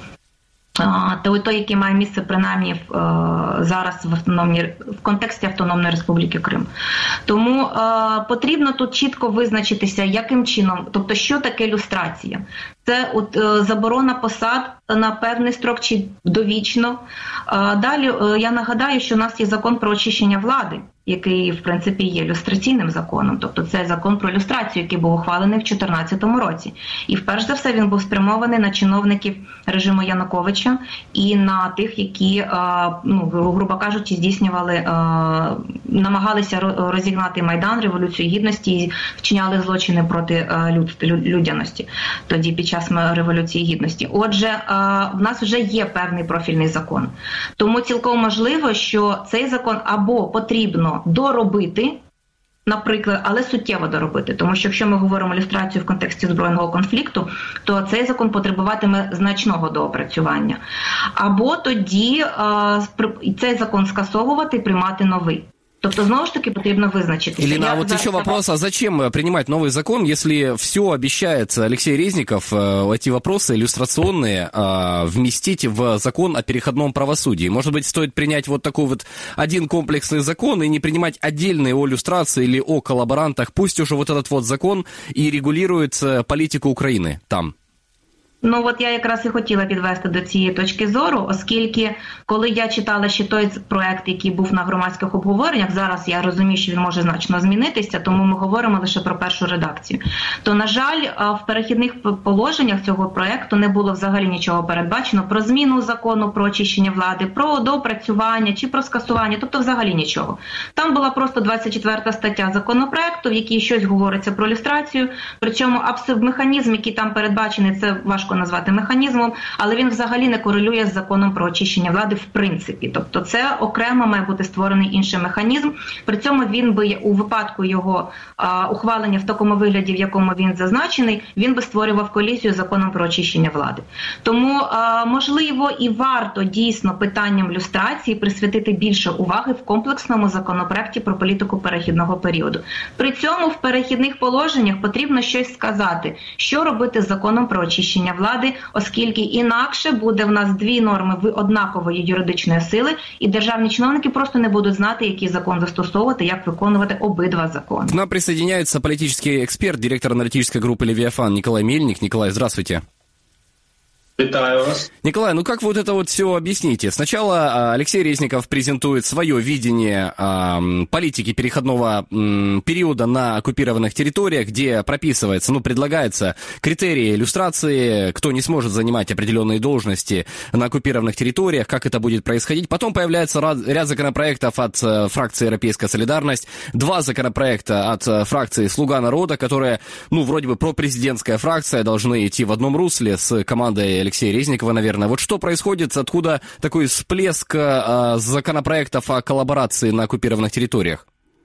Той, який має місце принаймні зараз в контексті Автономної Республіки Крим. Тому потрібно тут чітко визначитися, яким чином, тобто що таке люстрація. Це заборона посад на певний строк чи довічно. Далі я нагадаю, що у нас є закон про очищення влади, який, в принципі, є люстраційним законом. Тобто це закон про люстрацію, який був ухвалений в 2014 році. І, вперше за все, він був спрямований на чиновників режиму Януковича і на тих, які, грубо кажучи, здійснювали, намагалися розігнати Майдан, Революцію Гідності і вчиняли злочини проти людяності тоді під час Революції Гідності. Отже, в нас вже є певний профільний закон. Тому цілком можливо, що цей закон або потрібно доробити, наприклад, але суттєво доробити. Тому що якщо ми говоримо люстрацію в контексті збройного конфлікту, то цей закон потребуватиме значного доопрацювання. Або тоді цей закон скасовувати і приймати новий. Тобто, знову ж таки, потрібно визначитися. Елена, а вот еще вопрос, а зачем принимать новый закон, если все обещает Алексей Резников, эти вопросы иллюстрационные, вместить в закон о переходном правосудии? Может быть, стоит принять вот такой вот один комплексный закон и не принимать отдельные о люстрации или о коллаборантах? Пусть уже вот этот вот закон и регулирует политику Украины там. Ну, от я якраз і хотіла підвести до цієї точки зору, оскільки, коли я читала ще той проект, який був на громадських обговореннях, зараз я розумію, що він може значно змінитися, тому ми говоримо лише про першу редакцію. То, на жаль, в перехідних положеннях цього проекту не було взагалі нічого передбачено про зміну закону, про очищення влади, про доопрацювання чи про скасування, тобто взагалі нічого. Там була просто 24 стаття законопроекту, в якій щось говориться про люстрацію, причому механізм, який там передбачений, це важко назвати механізмом, але він взагалі не корелює з законом про очищення влади в принципі. Тобто це окремо має бути створений інший механізм. При цьому він би у випадку його ухвалення в такому вигляді, в якому він зазначений, він би створював колізію з законом про очищення влади. Тому можливо і варто дійсно питанням люстрації присвятити більше уваги в комплексному законопроекті про політику перехідного періоду. При цьому в перехідних положеннях потрібно щось сказати, що робити з законом про очищення влади, оскільки інакше буде в нас дві норми однакової юридичної сили, і державні чиновники просто не будуть знати, який закон застосовувати, як виконувати обидва закони. К нам присоединяется политический эксперт, директор аналитической группы «Левиафан» Николай Мельник. Николай, здравствуйте. Витаю вас. Николай, ну как вот это вот все объясните? Сначала Алексей Резников презентует свое видение политики переходного периода на оккупированных территориях, где прописывается, предлагается критерии иллюстрации, кто не сможет занимать определенные должности на оккупированных территориях, как это будет происходить. Потом появляется ряд законопроектов от фракции «Европейская солидарность», 2 законопроекта от фракции «Слуга народа», которые, вроде бы пропрезидентская фракция, должны идти в одном русле с командой Алексея Резникова, наверное. Вот что происходит, откуда такой всплеск законопроектов о коллаборации на оккупированных территориях?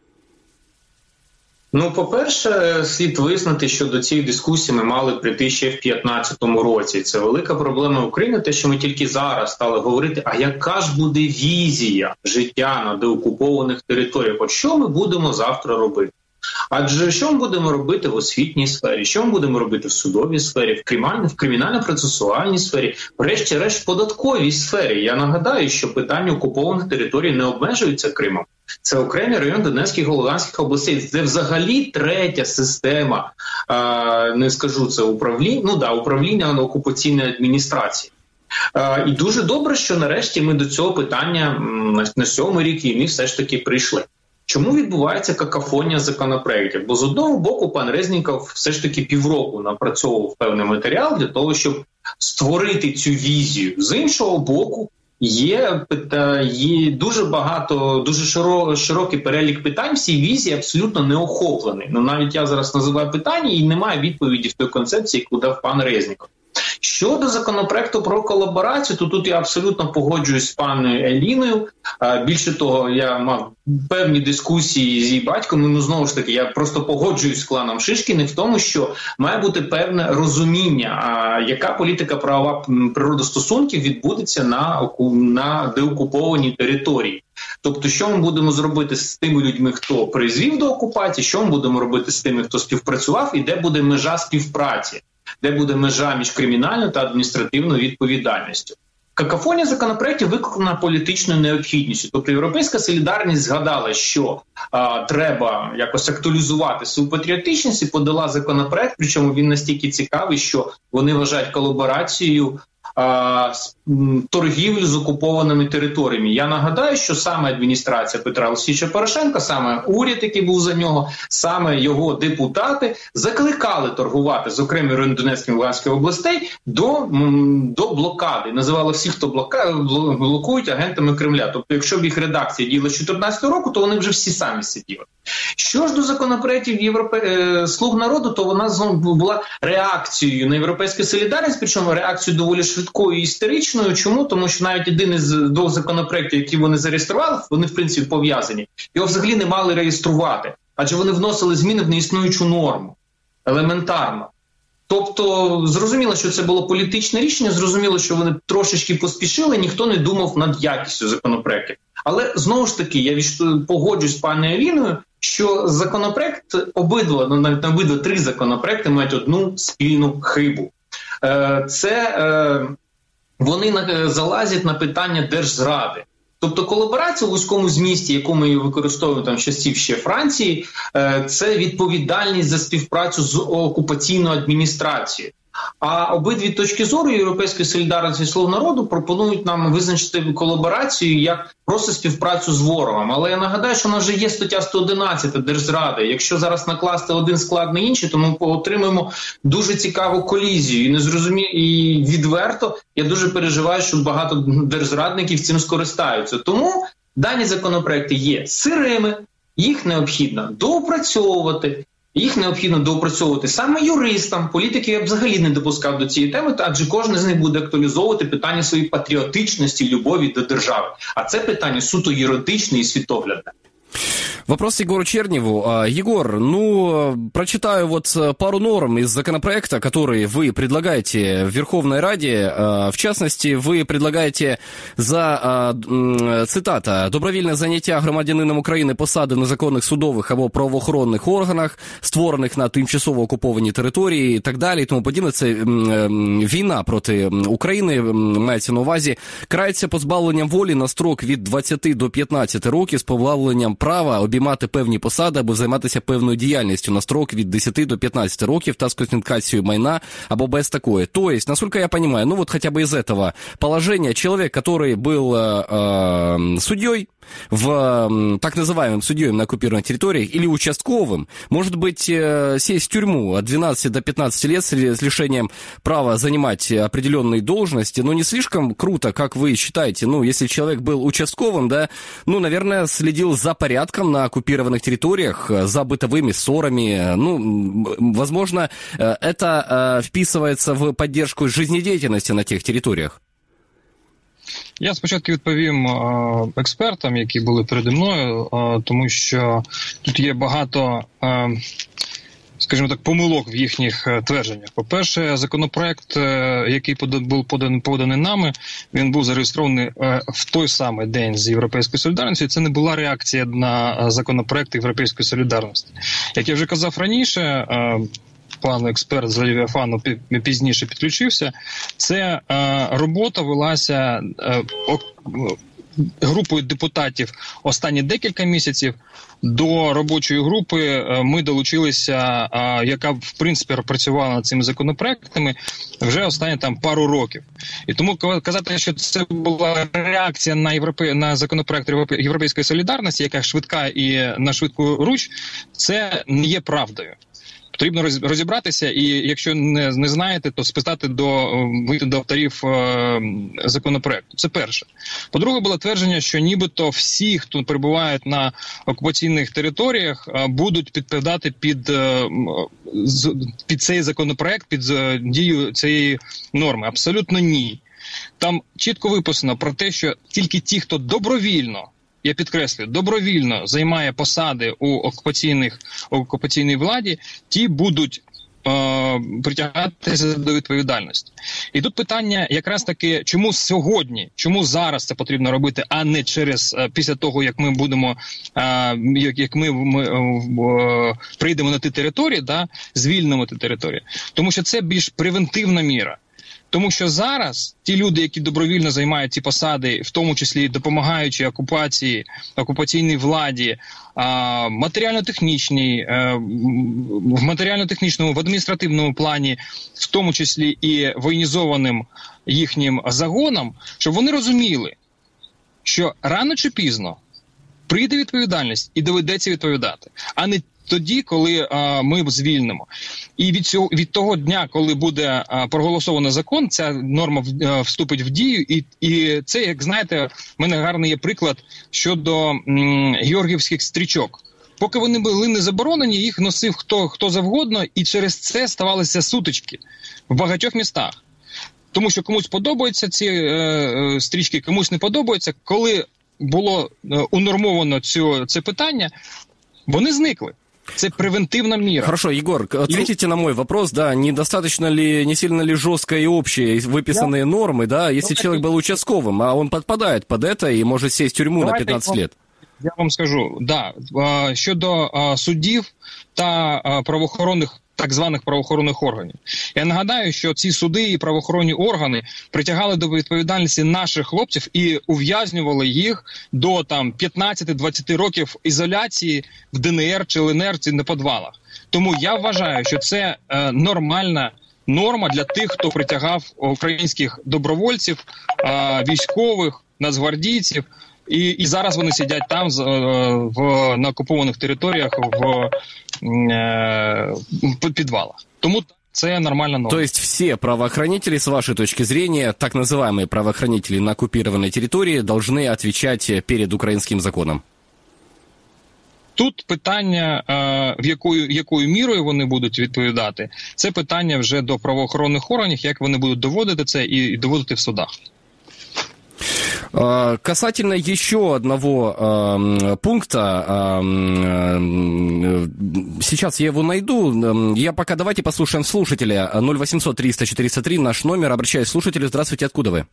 По-перше, слід визнати, що до цієї дискусії ми мали прийти ще в 2015 році. Це велика проблема України, те, що ми тільки зараз стали говорити, а яка ж буде візія життя на деокупованих територіях? От що ми будемо завтра робити? Адже що ми будемо робити в освітній сфері, що ми будемо робити в судовій сфері, в кримінально-процесуальній сфері, врешті-решт в податковій сфері. Я нагадаю, що питання окупованих територій не обмежується Кримом. Це окремі райони Донецьких і Луганських областей, де взагалі третя система, не скажу це управління окупаційної адміністрації. І дуже добре, що нарешті ми до цього питання на 7-й рік війни все ж таки прийшли. Чому відбувається какофонія законопроєктів? Бо з одного боку пан Резніков все ж таки півроку напрацьовував певний матеріал для того, щоб створити цю візію. З іншого боку, є дуже багато, дуже широкий перелік питань, всі візії абсолютно не охоплений. Навіть я зараз називаю питання і немає відповіді в той концепції, яку дав пан Резніков. Щодо законопроекту про колаборацію, то тут я абсолютно погоджуюсь з паною Еліною. Більше того, я мав певні дискусії з її батьком, знову ж таки, я просто погоджуюсь з кланом Шишкіних в тому, що має бути певне розуміння, яка політика правова природостосунків відбудеться на деокупованій території. Тобто, що ми будемо зробити з тими людьми, хто призвів до окупації, що ми будемо робити з тими, хто співпрацював, і де буде межа співпраці, де буде межа між кримінальною та адміністративною відповідальністю. Какофонія законопроєктів викликана політичною необхідністю. Тобто Європейська солідарність згадала, що треба якось актуалізувати свою патріотичність і подала законопроєкт, причому він настільки цікавий, що вони вважають колаборацією торгівлю з окупованими територіями. Я нагадаю, що саме адміністрація Петра Олексійовича Порошенка, саме уряд, який був за нього, саме його депутати закликали торгувати з окремими районами Донецької і Луганської областей до блокади. Називали всіх, хто блокують, агентами Кремля. Тобто, якщо б їх редакція діяла з 2014 року, то вони вже всі самі сиділи. Що ж до законопроєктів «Слуг народу», то вона знову була реакцією на європейську солідарність, причому реакцією доволі швидкою і істеричною. Чому? Тому що навіть один із 2 законопроєктів, які вони зареєстрували, вони в принципі пов'язані, його взагалі не мали реєструвати, адже вони вносили зміни в неіснуючу норму. Елементарно. Тобто, зрозуміло, що це було політичне рішення, зрозуміло, що вони трошечки поспішили, ніхто не думав над якістю законопроєктів. Але, знову ж таки, я погоджуюсь з пані Еліною, що законопроєкт, навіть обидва 3 законопроєкти мають одну спільну хибу. Вони залазять на питання держзради. Тобто колаборація у вузькому змісті, яку ми використовуємо з часів ще Франції, це відповідальність за співпрацю з окупаційною адміністрацією. А обидві точки зору Європейської солідарності і «Слуг народу» пропонують нам визначити колаборацію як просто співпрацю з ворогом. Але я нагадаю, що у нас вже є стаття 111 Держзради. Якщо зараз накласти один склад на інший, то ми отримаємо дуже цікаву колізію. І відверто я дуже переживаю, що багато держзрадників цим скористаються. Тому дані законопроекти є сирими, їх необхідно доопрацьовувати. Їх необхідно доопрацьовувати саме юристам. Політики я б взагалі не допускав до цієї теми, адже кожен з них буде актуалізовувати питання своєї патріотичності, любові до держави. А це питання суто юридичне і світоглядне. Вопрос Егору Черневу. Егор, прочитаю вот пару норм из законопроекта, которые вы предлагаете в Верховной Раде. В частности, вы предлагаете цитата, «добровільне заняття громадянином України посади на законних судових або правоохоронних органах, створених на тимчасово окупованій території» і так далі, і тому подібне. Це війна проти України, мається на увазі, карається позбавленням волі на строк від 20 до 15 років з позбавленням права обіймати певні посади або займатися певною діяльністю на строк від 10 до 15 років та з конфискацией майна або без такое. То есть, насколько я понимаю, ну вот хотя бы из этого положения человек, который был судьей, так называемым судьей на оккупированных территориях или участковым, может быть, сесть в тюрьму от 12 до 15 лет с лишением права занимать определенные должности, но не слишком круто, как вы считаете, ну, если человек был участковым, да, ну, наверное, следил за порядком на оккупированных территориях, за бытовыми ссорами, ну, возможно, это вписывается в поддержку жизнедеятельности на тех территориях. Я спочатку відповім експертам, які були переді мною, тому що тут є багато, скажімо так, помилок в їхніх твердженнях. По-перше, законопроект, який був поданий нами, він був зареєстрований в той самий день з Європейської солідарності. Це не була реакція на законопроект Європейської солідарності. Як я вже казав раніше, пан експерт з Левіафану пізніше підключився, це робота велася групою депутатів останні декілька місяців. До робочої групи ми долучилися, яка, в принципі, працювала над цими законопроектами вже останні там пару років. І тому казати, що це була реакція на законопроект Європейської солідарності, яка швидка і на швидку руч, це не є правдою. Потрібно розібратися, і якщо не знаєте, то вийти до авторів законопроекту. Це перше. По-друге, було твердження, що нібито всі, хто перебувають на окупаційних територіях, будуть підпадати під цей законопроект, під дію цієї норми. Абсолютно ні. Там чітко виписано про те, що тільки ті, хто добровільно, я підкреслюю, добровільно займає посади у окупаційній владі, ті будуть притягатися до відповідальності. І тут питання якраз таки, чому сьогодні, чому зараз це потрібно робити, а не після того, як ми будемо, як ми прийдемо на ті території, да, звільнимо ті території. Тому що це більш превентивна міра. Тому що зараз ті люди, які добровільно займають ці посади, в тому числі допомагаючи окупаційній владі, в матеріально-технічному, в адміністративному плані, в тому числі і воєнізованим їхнім загонам, щоб вони розуміли, що рано чи пізно прийде відповідальність і доведеться відповідати, а не тоді, коли ми звільнимо. І від того дня, коли буде проголосовано закон, ця норма вступить в дію. І це, як знаєте, в мене гарний є приклад щодо георгіївських стрічок. Поки вони були не заборонені, їх носив хто завгодно, і через це ставалися сутички в багатьох містах. Тому що комусь подобаються ці стрічки, комусь не подобаються. Коли було унормовано це питання, вони зникли. Это превентивная мера. Хорошо, Егор, ответите на мой вопрос, да, недостаточно ли, не сильно ли жестко и общие выписанные нормы, да, если человек был участковым, а он подпадает под это и может сесть в тюрьму на 15 лет? Я вам скажу, да, щодо суддів та так званих правоохоронних органів. Я нагадаю, що ці суди і правоохоронні органи притягали до відповідальності наших хлопців і ув'язнювали їх до 15-20 років ізоляції в ДНР чи ЛНР чи на підвалах. Тому я вважаю, що це нормальна норма для тих, хто притягав українських добровольців, військових, нацгвардійців. І зараз вони сидять там на окупованих територіях в підвалах. Тому це нормальна норма. То есть все правоохранители, с вашей точки зрения, так называемые правоохранители на оккупированной территории, должны отвечать перед українським законом? Тут питання, якою мірою вони будуть відповідати, це питання вже до правоохоронних органів, як вони будуть доводити це і доводити в судах. Касательно еще одного пункта, сейчас я его найду. Я пока давайте послушаем слушателя. 0800 300 403, наш номер. Обращаюсь к слушателю. Здравствуйте, откуда вы?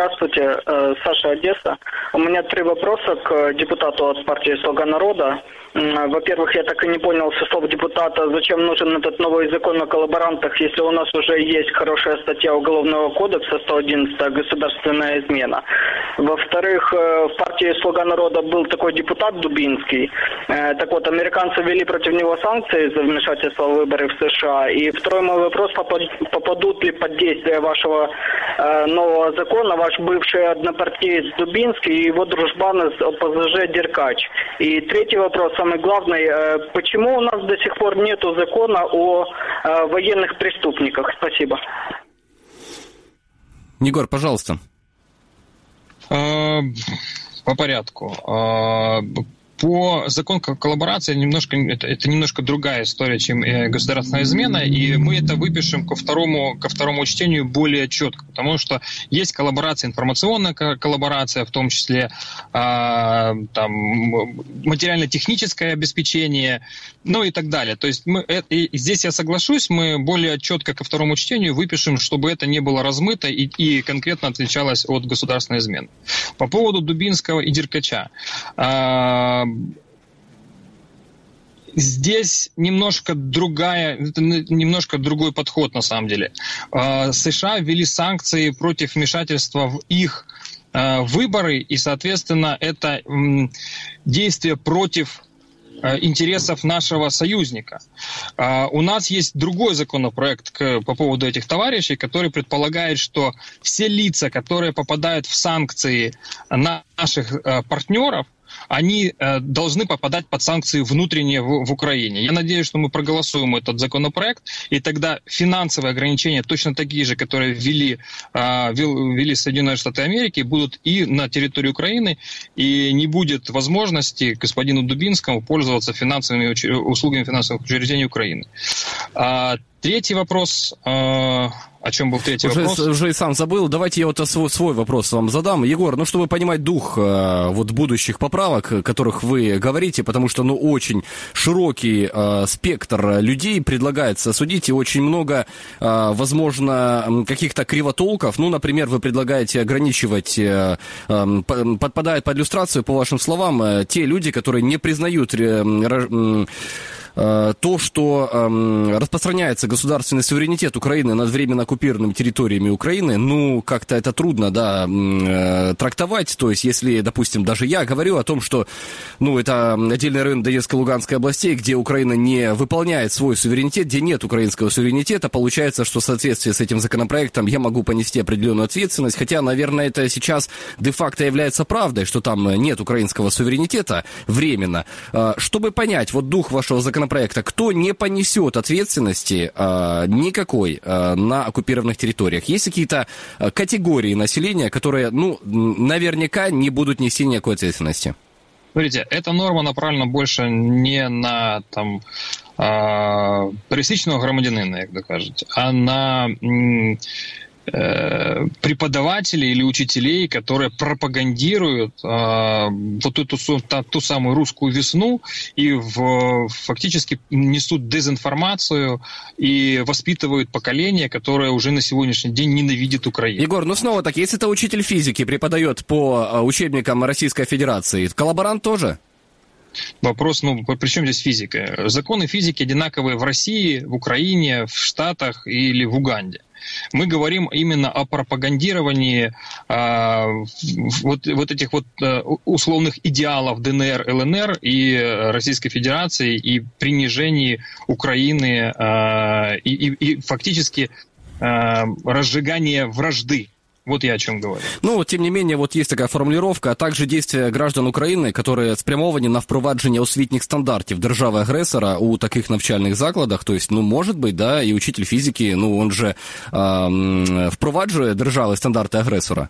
Здравствуйте, Саша, Одесса. У меня 3 вопроса к депутату от партии «Слуга народа». Во-первых, я так и не понял со слов депутата, зачем нужен этот новый закон о коллаборантах, если у нас уже есть хорошая статья Уголовного кодекса 111 «Государственная измена». Во-вторых, в партии «Слуга народа» был такой депутат Дубинский. Так вот, американцы ввели против него санкции за вмешательство в выборы в США. И второй мой вопрос, попадут ли под действие вашего нового закона ваш бывший однопартиец Дубинский и его дружбан из ОПЗЖ Деркач. И третий вопрос, самый главный, почему у нас до сих пор нету закона о военных преступниках? Спасибо. Егор, пожалуйста. По порядку. По закону коллаборации это немножко другая история, чем государственная измена, и мы это выпишем ко второму чтению более четко, потому что есть коллаборация, информационная коллаборация, в том числе там, материально-техническое обеспечение, ну и так далее. То есть здесь я соглашусь, мы более четко ко второму чтению выпишем, чтобы это не было размыто и конкретно отличалось от государственной измены. По поводу Дубинского и Деркача. Здесь немножко другой подход на самом деле. США ввели санкции против вмешательства в их выборы, и, соответственно, это действие против интересов нашего союзника. У нас есть другой законопроект по поводу этих товарищей, который предполагает, что все лица, которые попадают в санкции наших партнеров, они должны попадать под санкции внутренние в Украине. Я надеюсь, что мы проголосуем этот законопроект, и тогда финансовые ограничения, точно такие же, которые ввели Соединенные Штаты Америки, будут и на территории Украины, и не будет возможности господину Дубинскому пользоваться финансовыми услугами финансовых учреждений Украины. Третий вопрос. О чем был третий вопрос? Уже и сам забыл. Давайте я вот свой вопрос вам задам. Егор, ну, чтобы понимать дух вот будущих поправок, о которых вы говорите, потому что, ну, очень широкий спектр людей предлагается осудить, и очень много, возможно, каких-то кривотолков. Ну, например, вы предлагаете ограничивать, подпадают под иллюстрацию, по вашим словам, те люди, которые не признают то, что распространяется государственный суверенитет Украины над временно оккупированными территориями Украины, ну, как-то это трудно, да, трактовать. То есть, если, допустим, даже я говорю о том, что, ну, это отдельный район Донецкой и Луганской областей, где Украина не выполняет свой суверенитет, где нет украинского суверенитета, получается, что в соответствии с этим законопроектом я могу понести определенную ответственность, хотя, наверное, это сейчас де-факто является правдой, что там нет украинского суверенитета временно. Чтобы понять вот дух вашего законопроекта, кто не понесет ответственности никакой на оккупированных территориях? Есть какие-то категории населения, которые, ну, наверняка не будут нести никакой ответственности? Смотрите, эта норма направлена больше не на там, пересічного громадянина, як то кажуть, а на преподавателей или учителей, которые пропагандируют вот эту ту самую русскую весну и фактически несут дезинформацию и воспитывают поколение, которое уже на сегодняшний день ненавидит Украину. Егор, ну снова так, если это учитель физики преподает по учебникам Российской Федерации, коллаборант тоже? Вопрос, ну, при чем здесь физика? Законы физики одинаковые в России, в Украине, в Штатах или в Уганде. Мы говорим именно о пропагандировании вот этих вот условных идеалов ДНР, ЛНР и Российской Федерации и принижении Украины и фактически разжигание вражды. Вот я о чем говорю. Ну, тем не менее, вот есть такая формулировка, а также действия граждан України, которые спрямовані на впровадження освітніх стандартів держави-агресора у таких навчальних закладах. То есть, ну, может быть, да, и учитель физики, ну, он же впроваджує держави стандарти агресора.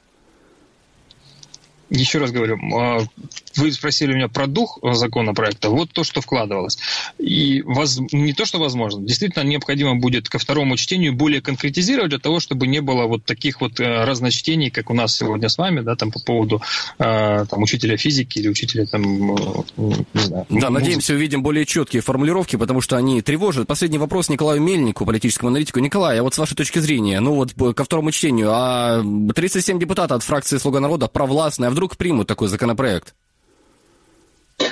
Еще раз говорю, вы спросили меня про дух законопроекта, вот то, что вкладывалось. И не то, что возможно, действительно необходимо будет ко второму чтению более конкретизировать для того, чтобы не было вот таких вот разночтений, как у нас сегодня с вами, да, там по поводу там, учителя физики или учителя там, не знаю. Да, надеемся, увидим более четкие формулировки, потому что они тревожат. Последний вопрос Николаю Мельнику, политическому аналитику. Николай, а вот с вашей точки зрения, ну вот ко второму чтению, 37 депутатов от фракции «Слуга народа» провластные, а вдруг примут такой законопроект?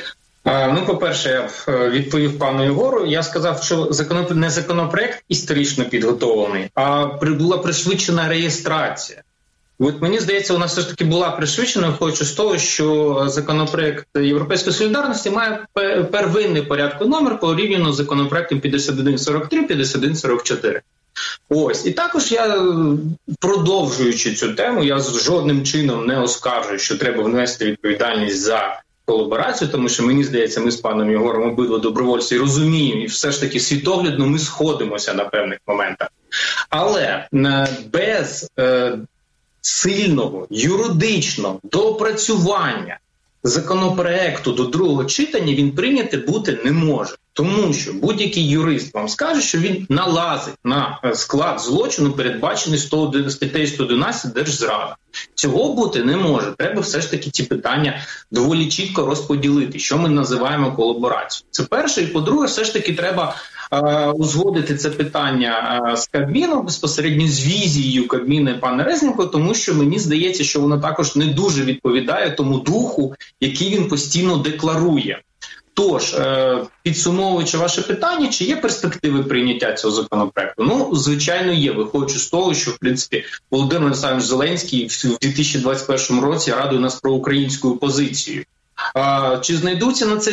По-перше, я відповів пану Єгору. Я сказав, що не законопроект історично підготовлений, а була пришвидшена реєстрація. От мені здається, у нас все ж таки була пришвидшена, виходячи з того, що законопроект Європейської солідарності має первинний порядку номер порівняно з законопроектом 5143, 5144. Ось. І також я, продовжуючи цю тему, я жодним чином не оскаржую, що треба внести відповідальність за колаборацію, тому що, мені здається, ми з паном Єгором обидва добровольці розуміємо, і все ж таки світоглядно ми сходимося на певних моментах. Але без сильного юридичного доопрацювання законопроекту до другого читання він прийняти бути не може. Тому що будь-який юрист вам скаже, що він налазить на склад злочину, передбачений статтею 111 держзрада. Цього бути не може. Треба все ж таки ці питання доволі чітко розподілити, що ми називаємо колаборацією. Це перше. І по-друге, все ж таки треба узгодити це питання з Кабміном, безпосередньо з візією Кабміна і пана Резнікова, тому що мені здається, що воно також не дуже відповідає тому духу, який він постійно декларує. Тож, підсумовуючи ваше питання, чи є перспективи прийняття цього законопроекту? Звичайно, є. Виходячи з того, що, в принципі, Володимир Олександрович Зеленський в 2021 році радує нас про українську позицію. Чи знайдуться на це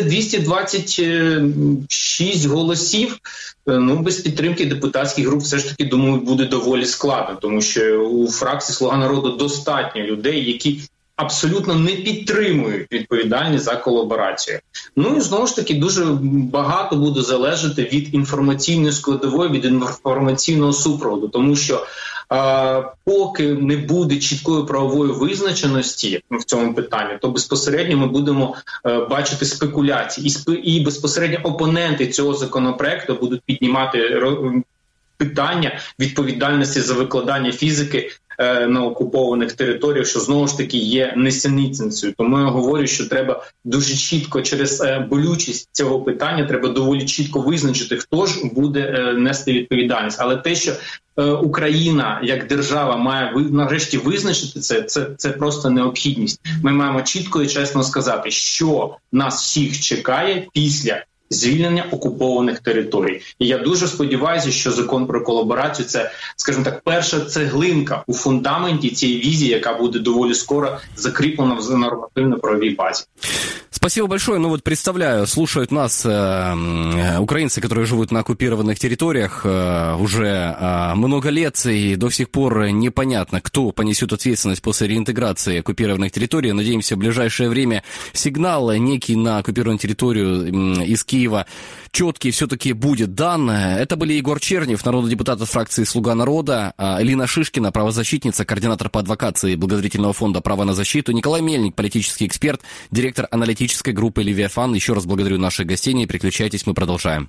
226 голосів? Без підтримки депутатських груп все ж таки, думаю, буде доволі складно, тому що у фракції «Слуга народу» достатньо людей, які абсолютно не підтримують відповідальність за колаборацію. І знову ж таки дуже багато буде залежати від інформаційної складової, від інформаційного супроводу, тому що поки не буде чіткої правової визначеності в цьому питанні, то безпосередньо ми будемо бачити спекуляції. І безпосередньо опоненти цього законопроекту будуть піднімати питання відповідальності за викладання фізики на окупованих територіях, що знову ж таки є несенітницею. Тому я говорю, що треба дуже чітко через болючість цього питання, треба доволі чітко визначити, хто ж буде нести відповідальність. Але те, що Україна як держава має нарешті визначити це просто необхідність. Ми маємо чітко і чесно сказати, що нас всіх чекає після звільнення окупованих територій. І я дуже сподіваюся, що закон про колаборацію – це, скажімо так, перша цеглинка у фундаменті цієї візії, яка буде доволі скоро закріплена в нормативно-правовій базі. Спасибо большое. Представляю, слушают нас украинцы, которые живут на оккупированных территориях уже много лет, и до сих пор непонятно, кто понесет ответственность после реинтеграции оккупированных территорий. Надеемся, в ближайшее время сигнал некий на оккупированную территорию из Киева четкий все-таки будет дан. Это были Егор Чернев, народный депутат от фракции «Слуга народа», Лина Шишкина, правозащитница, координатор по адвокации благотворительного фонда «Право на защиту», Николай Мельник, политический эксперт, директор аналитической группы «Левиафан». Еще раз благодарю наших гостей. Не переключайтесь, мы продолжаем.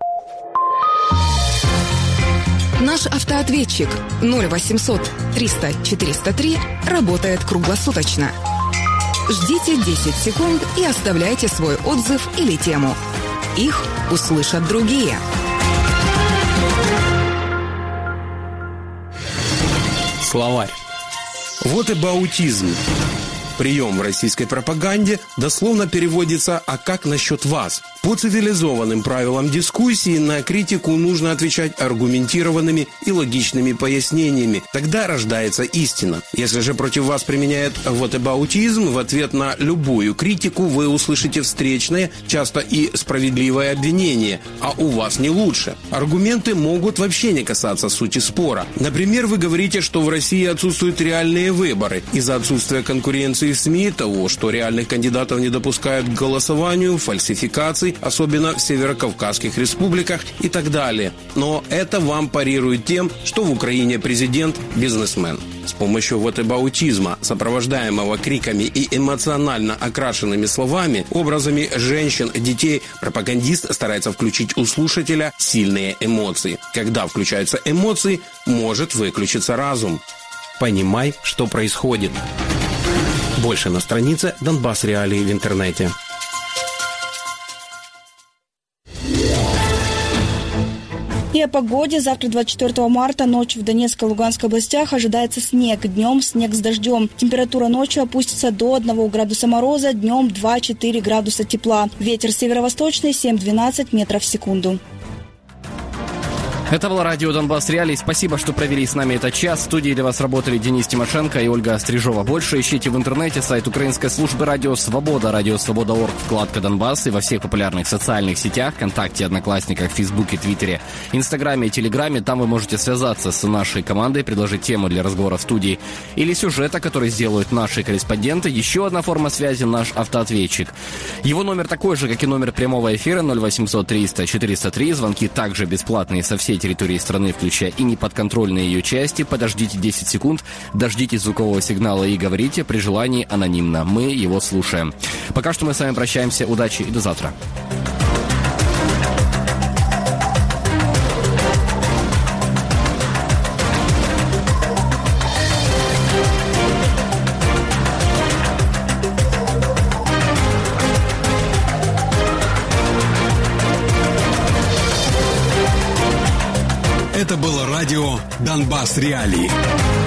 Наш автоответчик 0800 300 403 работает круглосуточно. Ждите 10 секунд и оставляйте свой отзыв или тему. Их услышат другие. Словарь. Вот и баутизм. Прием в российской пропаганде дословно переводится «а как насчет вас?». По цивилизованным правилам дискуссии на критику нужно отвечать аргументированными и логичными пояснениями. Тогда рождается истина. Если же против вас применяют вотебаутизм, в ответ на любую критику вы услышите встречное, часто и справедливое обвинение, а у вас не лучше. Аргументы могут вообще не касаться сути спора. Например, вы говорите, что в России отсутствуют реальные выборы из-за отсутствия конкуренции в СМИ, того, что реальных кандидатов не допускают к голосованию, фальсификаций, особенно в северокавказских республиках и так далее. Но это вам парирует тем, что в Украине президент – бизнесмен. С помощью вотебаутизма, сопровождаемого криками и эмоционально окрашенными словами, образами женщин, детей, пропагандист старается включить у слушателя сильные эмоции. Когда включаются эмоции, может выключиться разум. Понимай, что происходит. Больше на странице «Донбасс Реалии» в интернете. И о погоде. Завтра, 24 марта, ночью в Донецкой и Луганской областях ожидается снег. Днем снег с дождем. Температура ночью опустится до 1 градуса мороза, днем 2-4 градуса тепла. Ветер северо-восточный 7-12 метров в секунду. Это было радио «Донбасс Реалии». Спасибо, что провели с нами этот час. В студии для вас работали Денис Тимошенко и Ольга Стрижова. Больше ищите в интернете сайт украинской службы «Радио Свобода», радиосвобода.орг, вкладка «Донбасс» и во всех популярных социальных сетях, ВКонтакте, Одноклассниках, Фейсбуке, Твиттере, Инстаграме и Телеграме. Там вы можете связаться с нашей командой, предложить тему для разговора в студии или сюжета, который сделают наши корреспонденты. Еще одна форма связи – наш автоответчик. Его номер такой же, как и номер прямого эфира 0800 300 403. Звонки также бесплатные со всей территории страны, включая и неподконтрольные ее части. Подождите 10 секунд, дождитесь звукового сигнала и говорите при желании анонимно. Мы его слушаем. Пока что мы с вами прощаемся. Удачи и до завтра. Это было радио «Донбасс Реалии».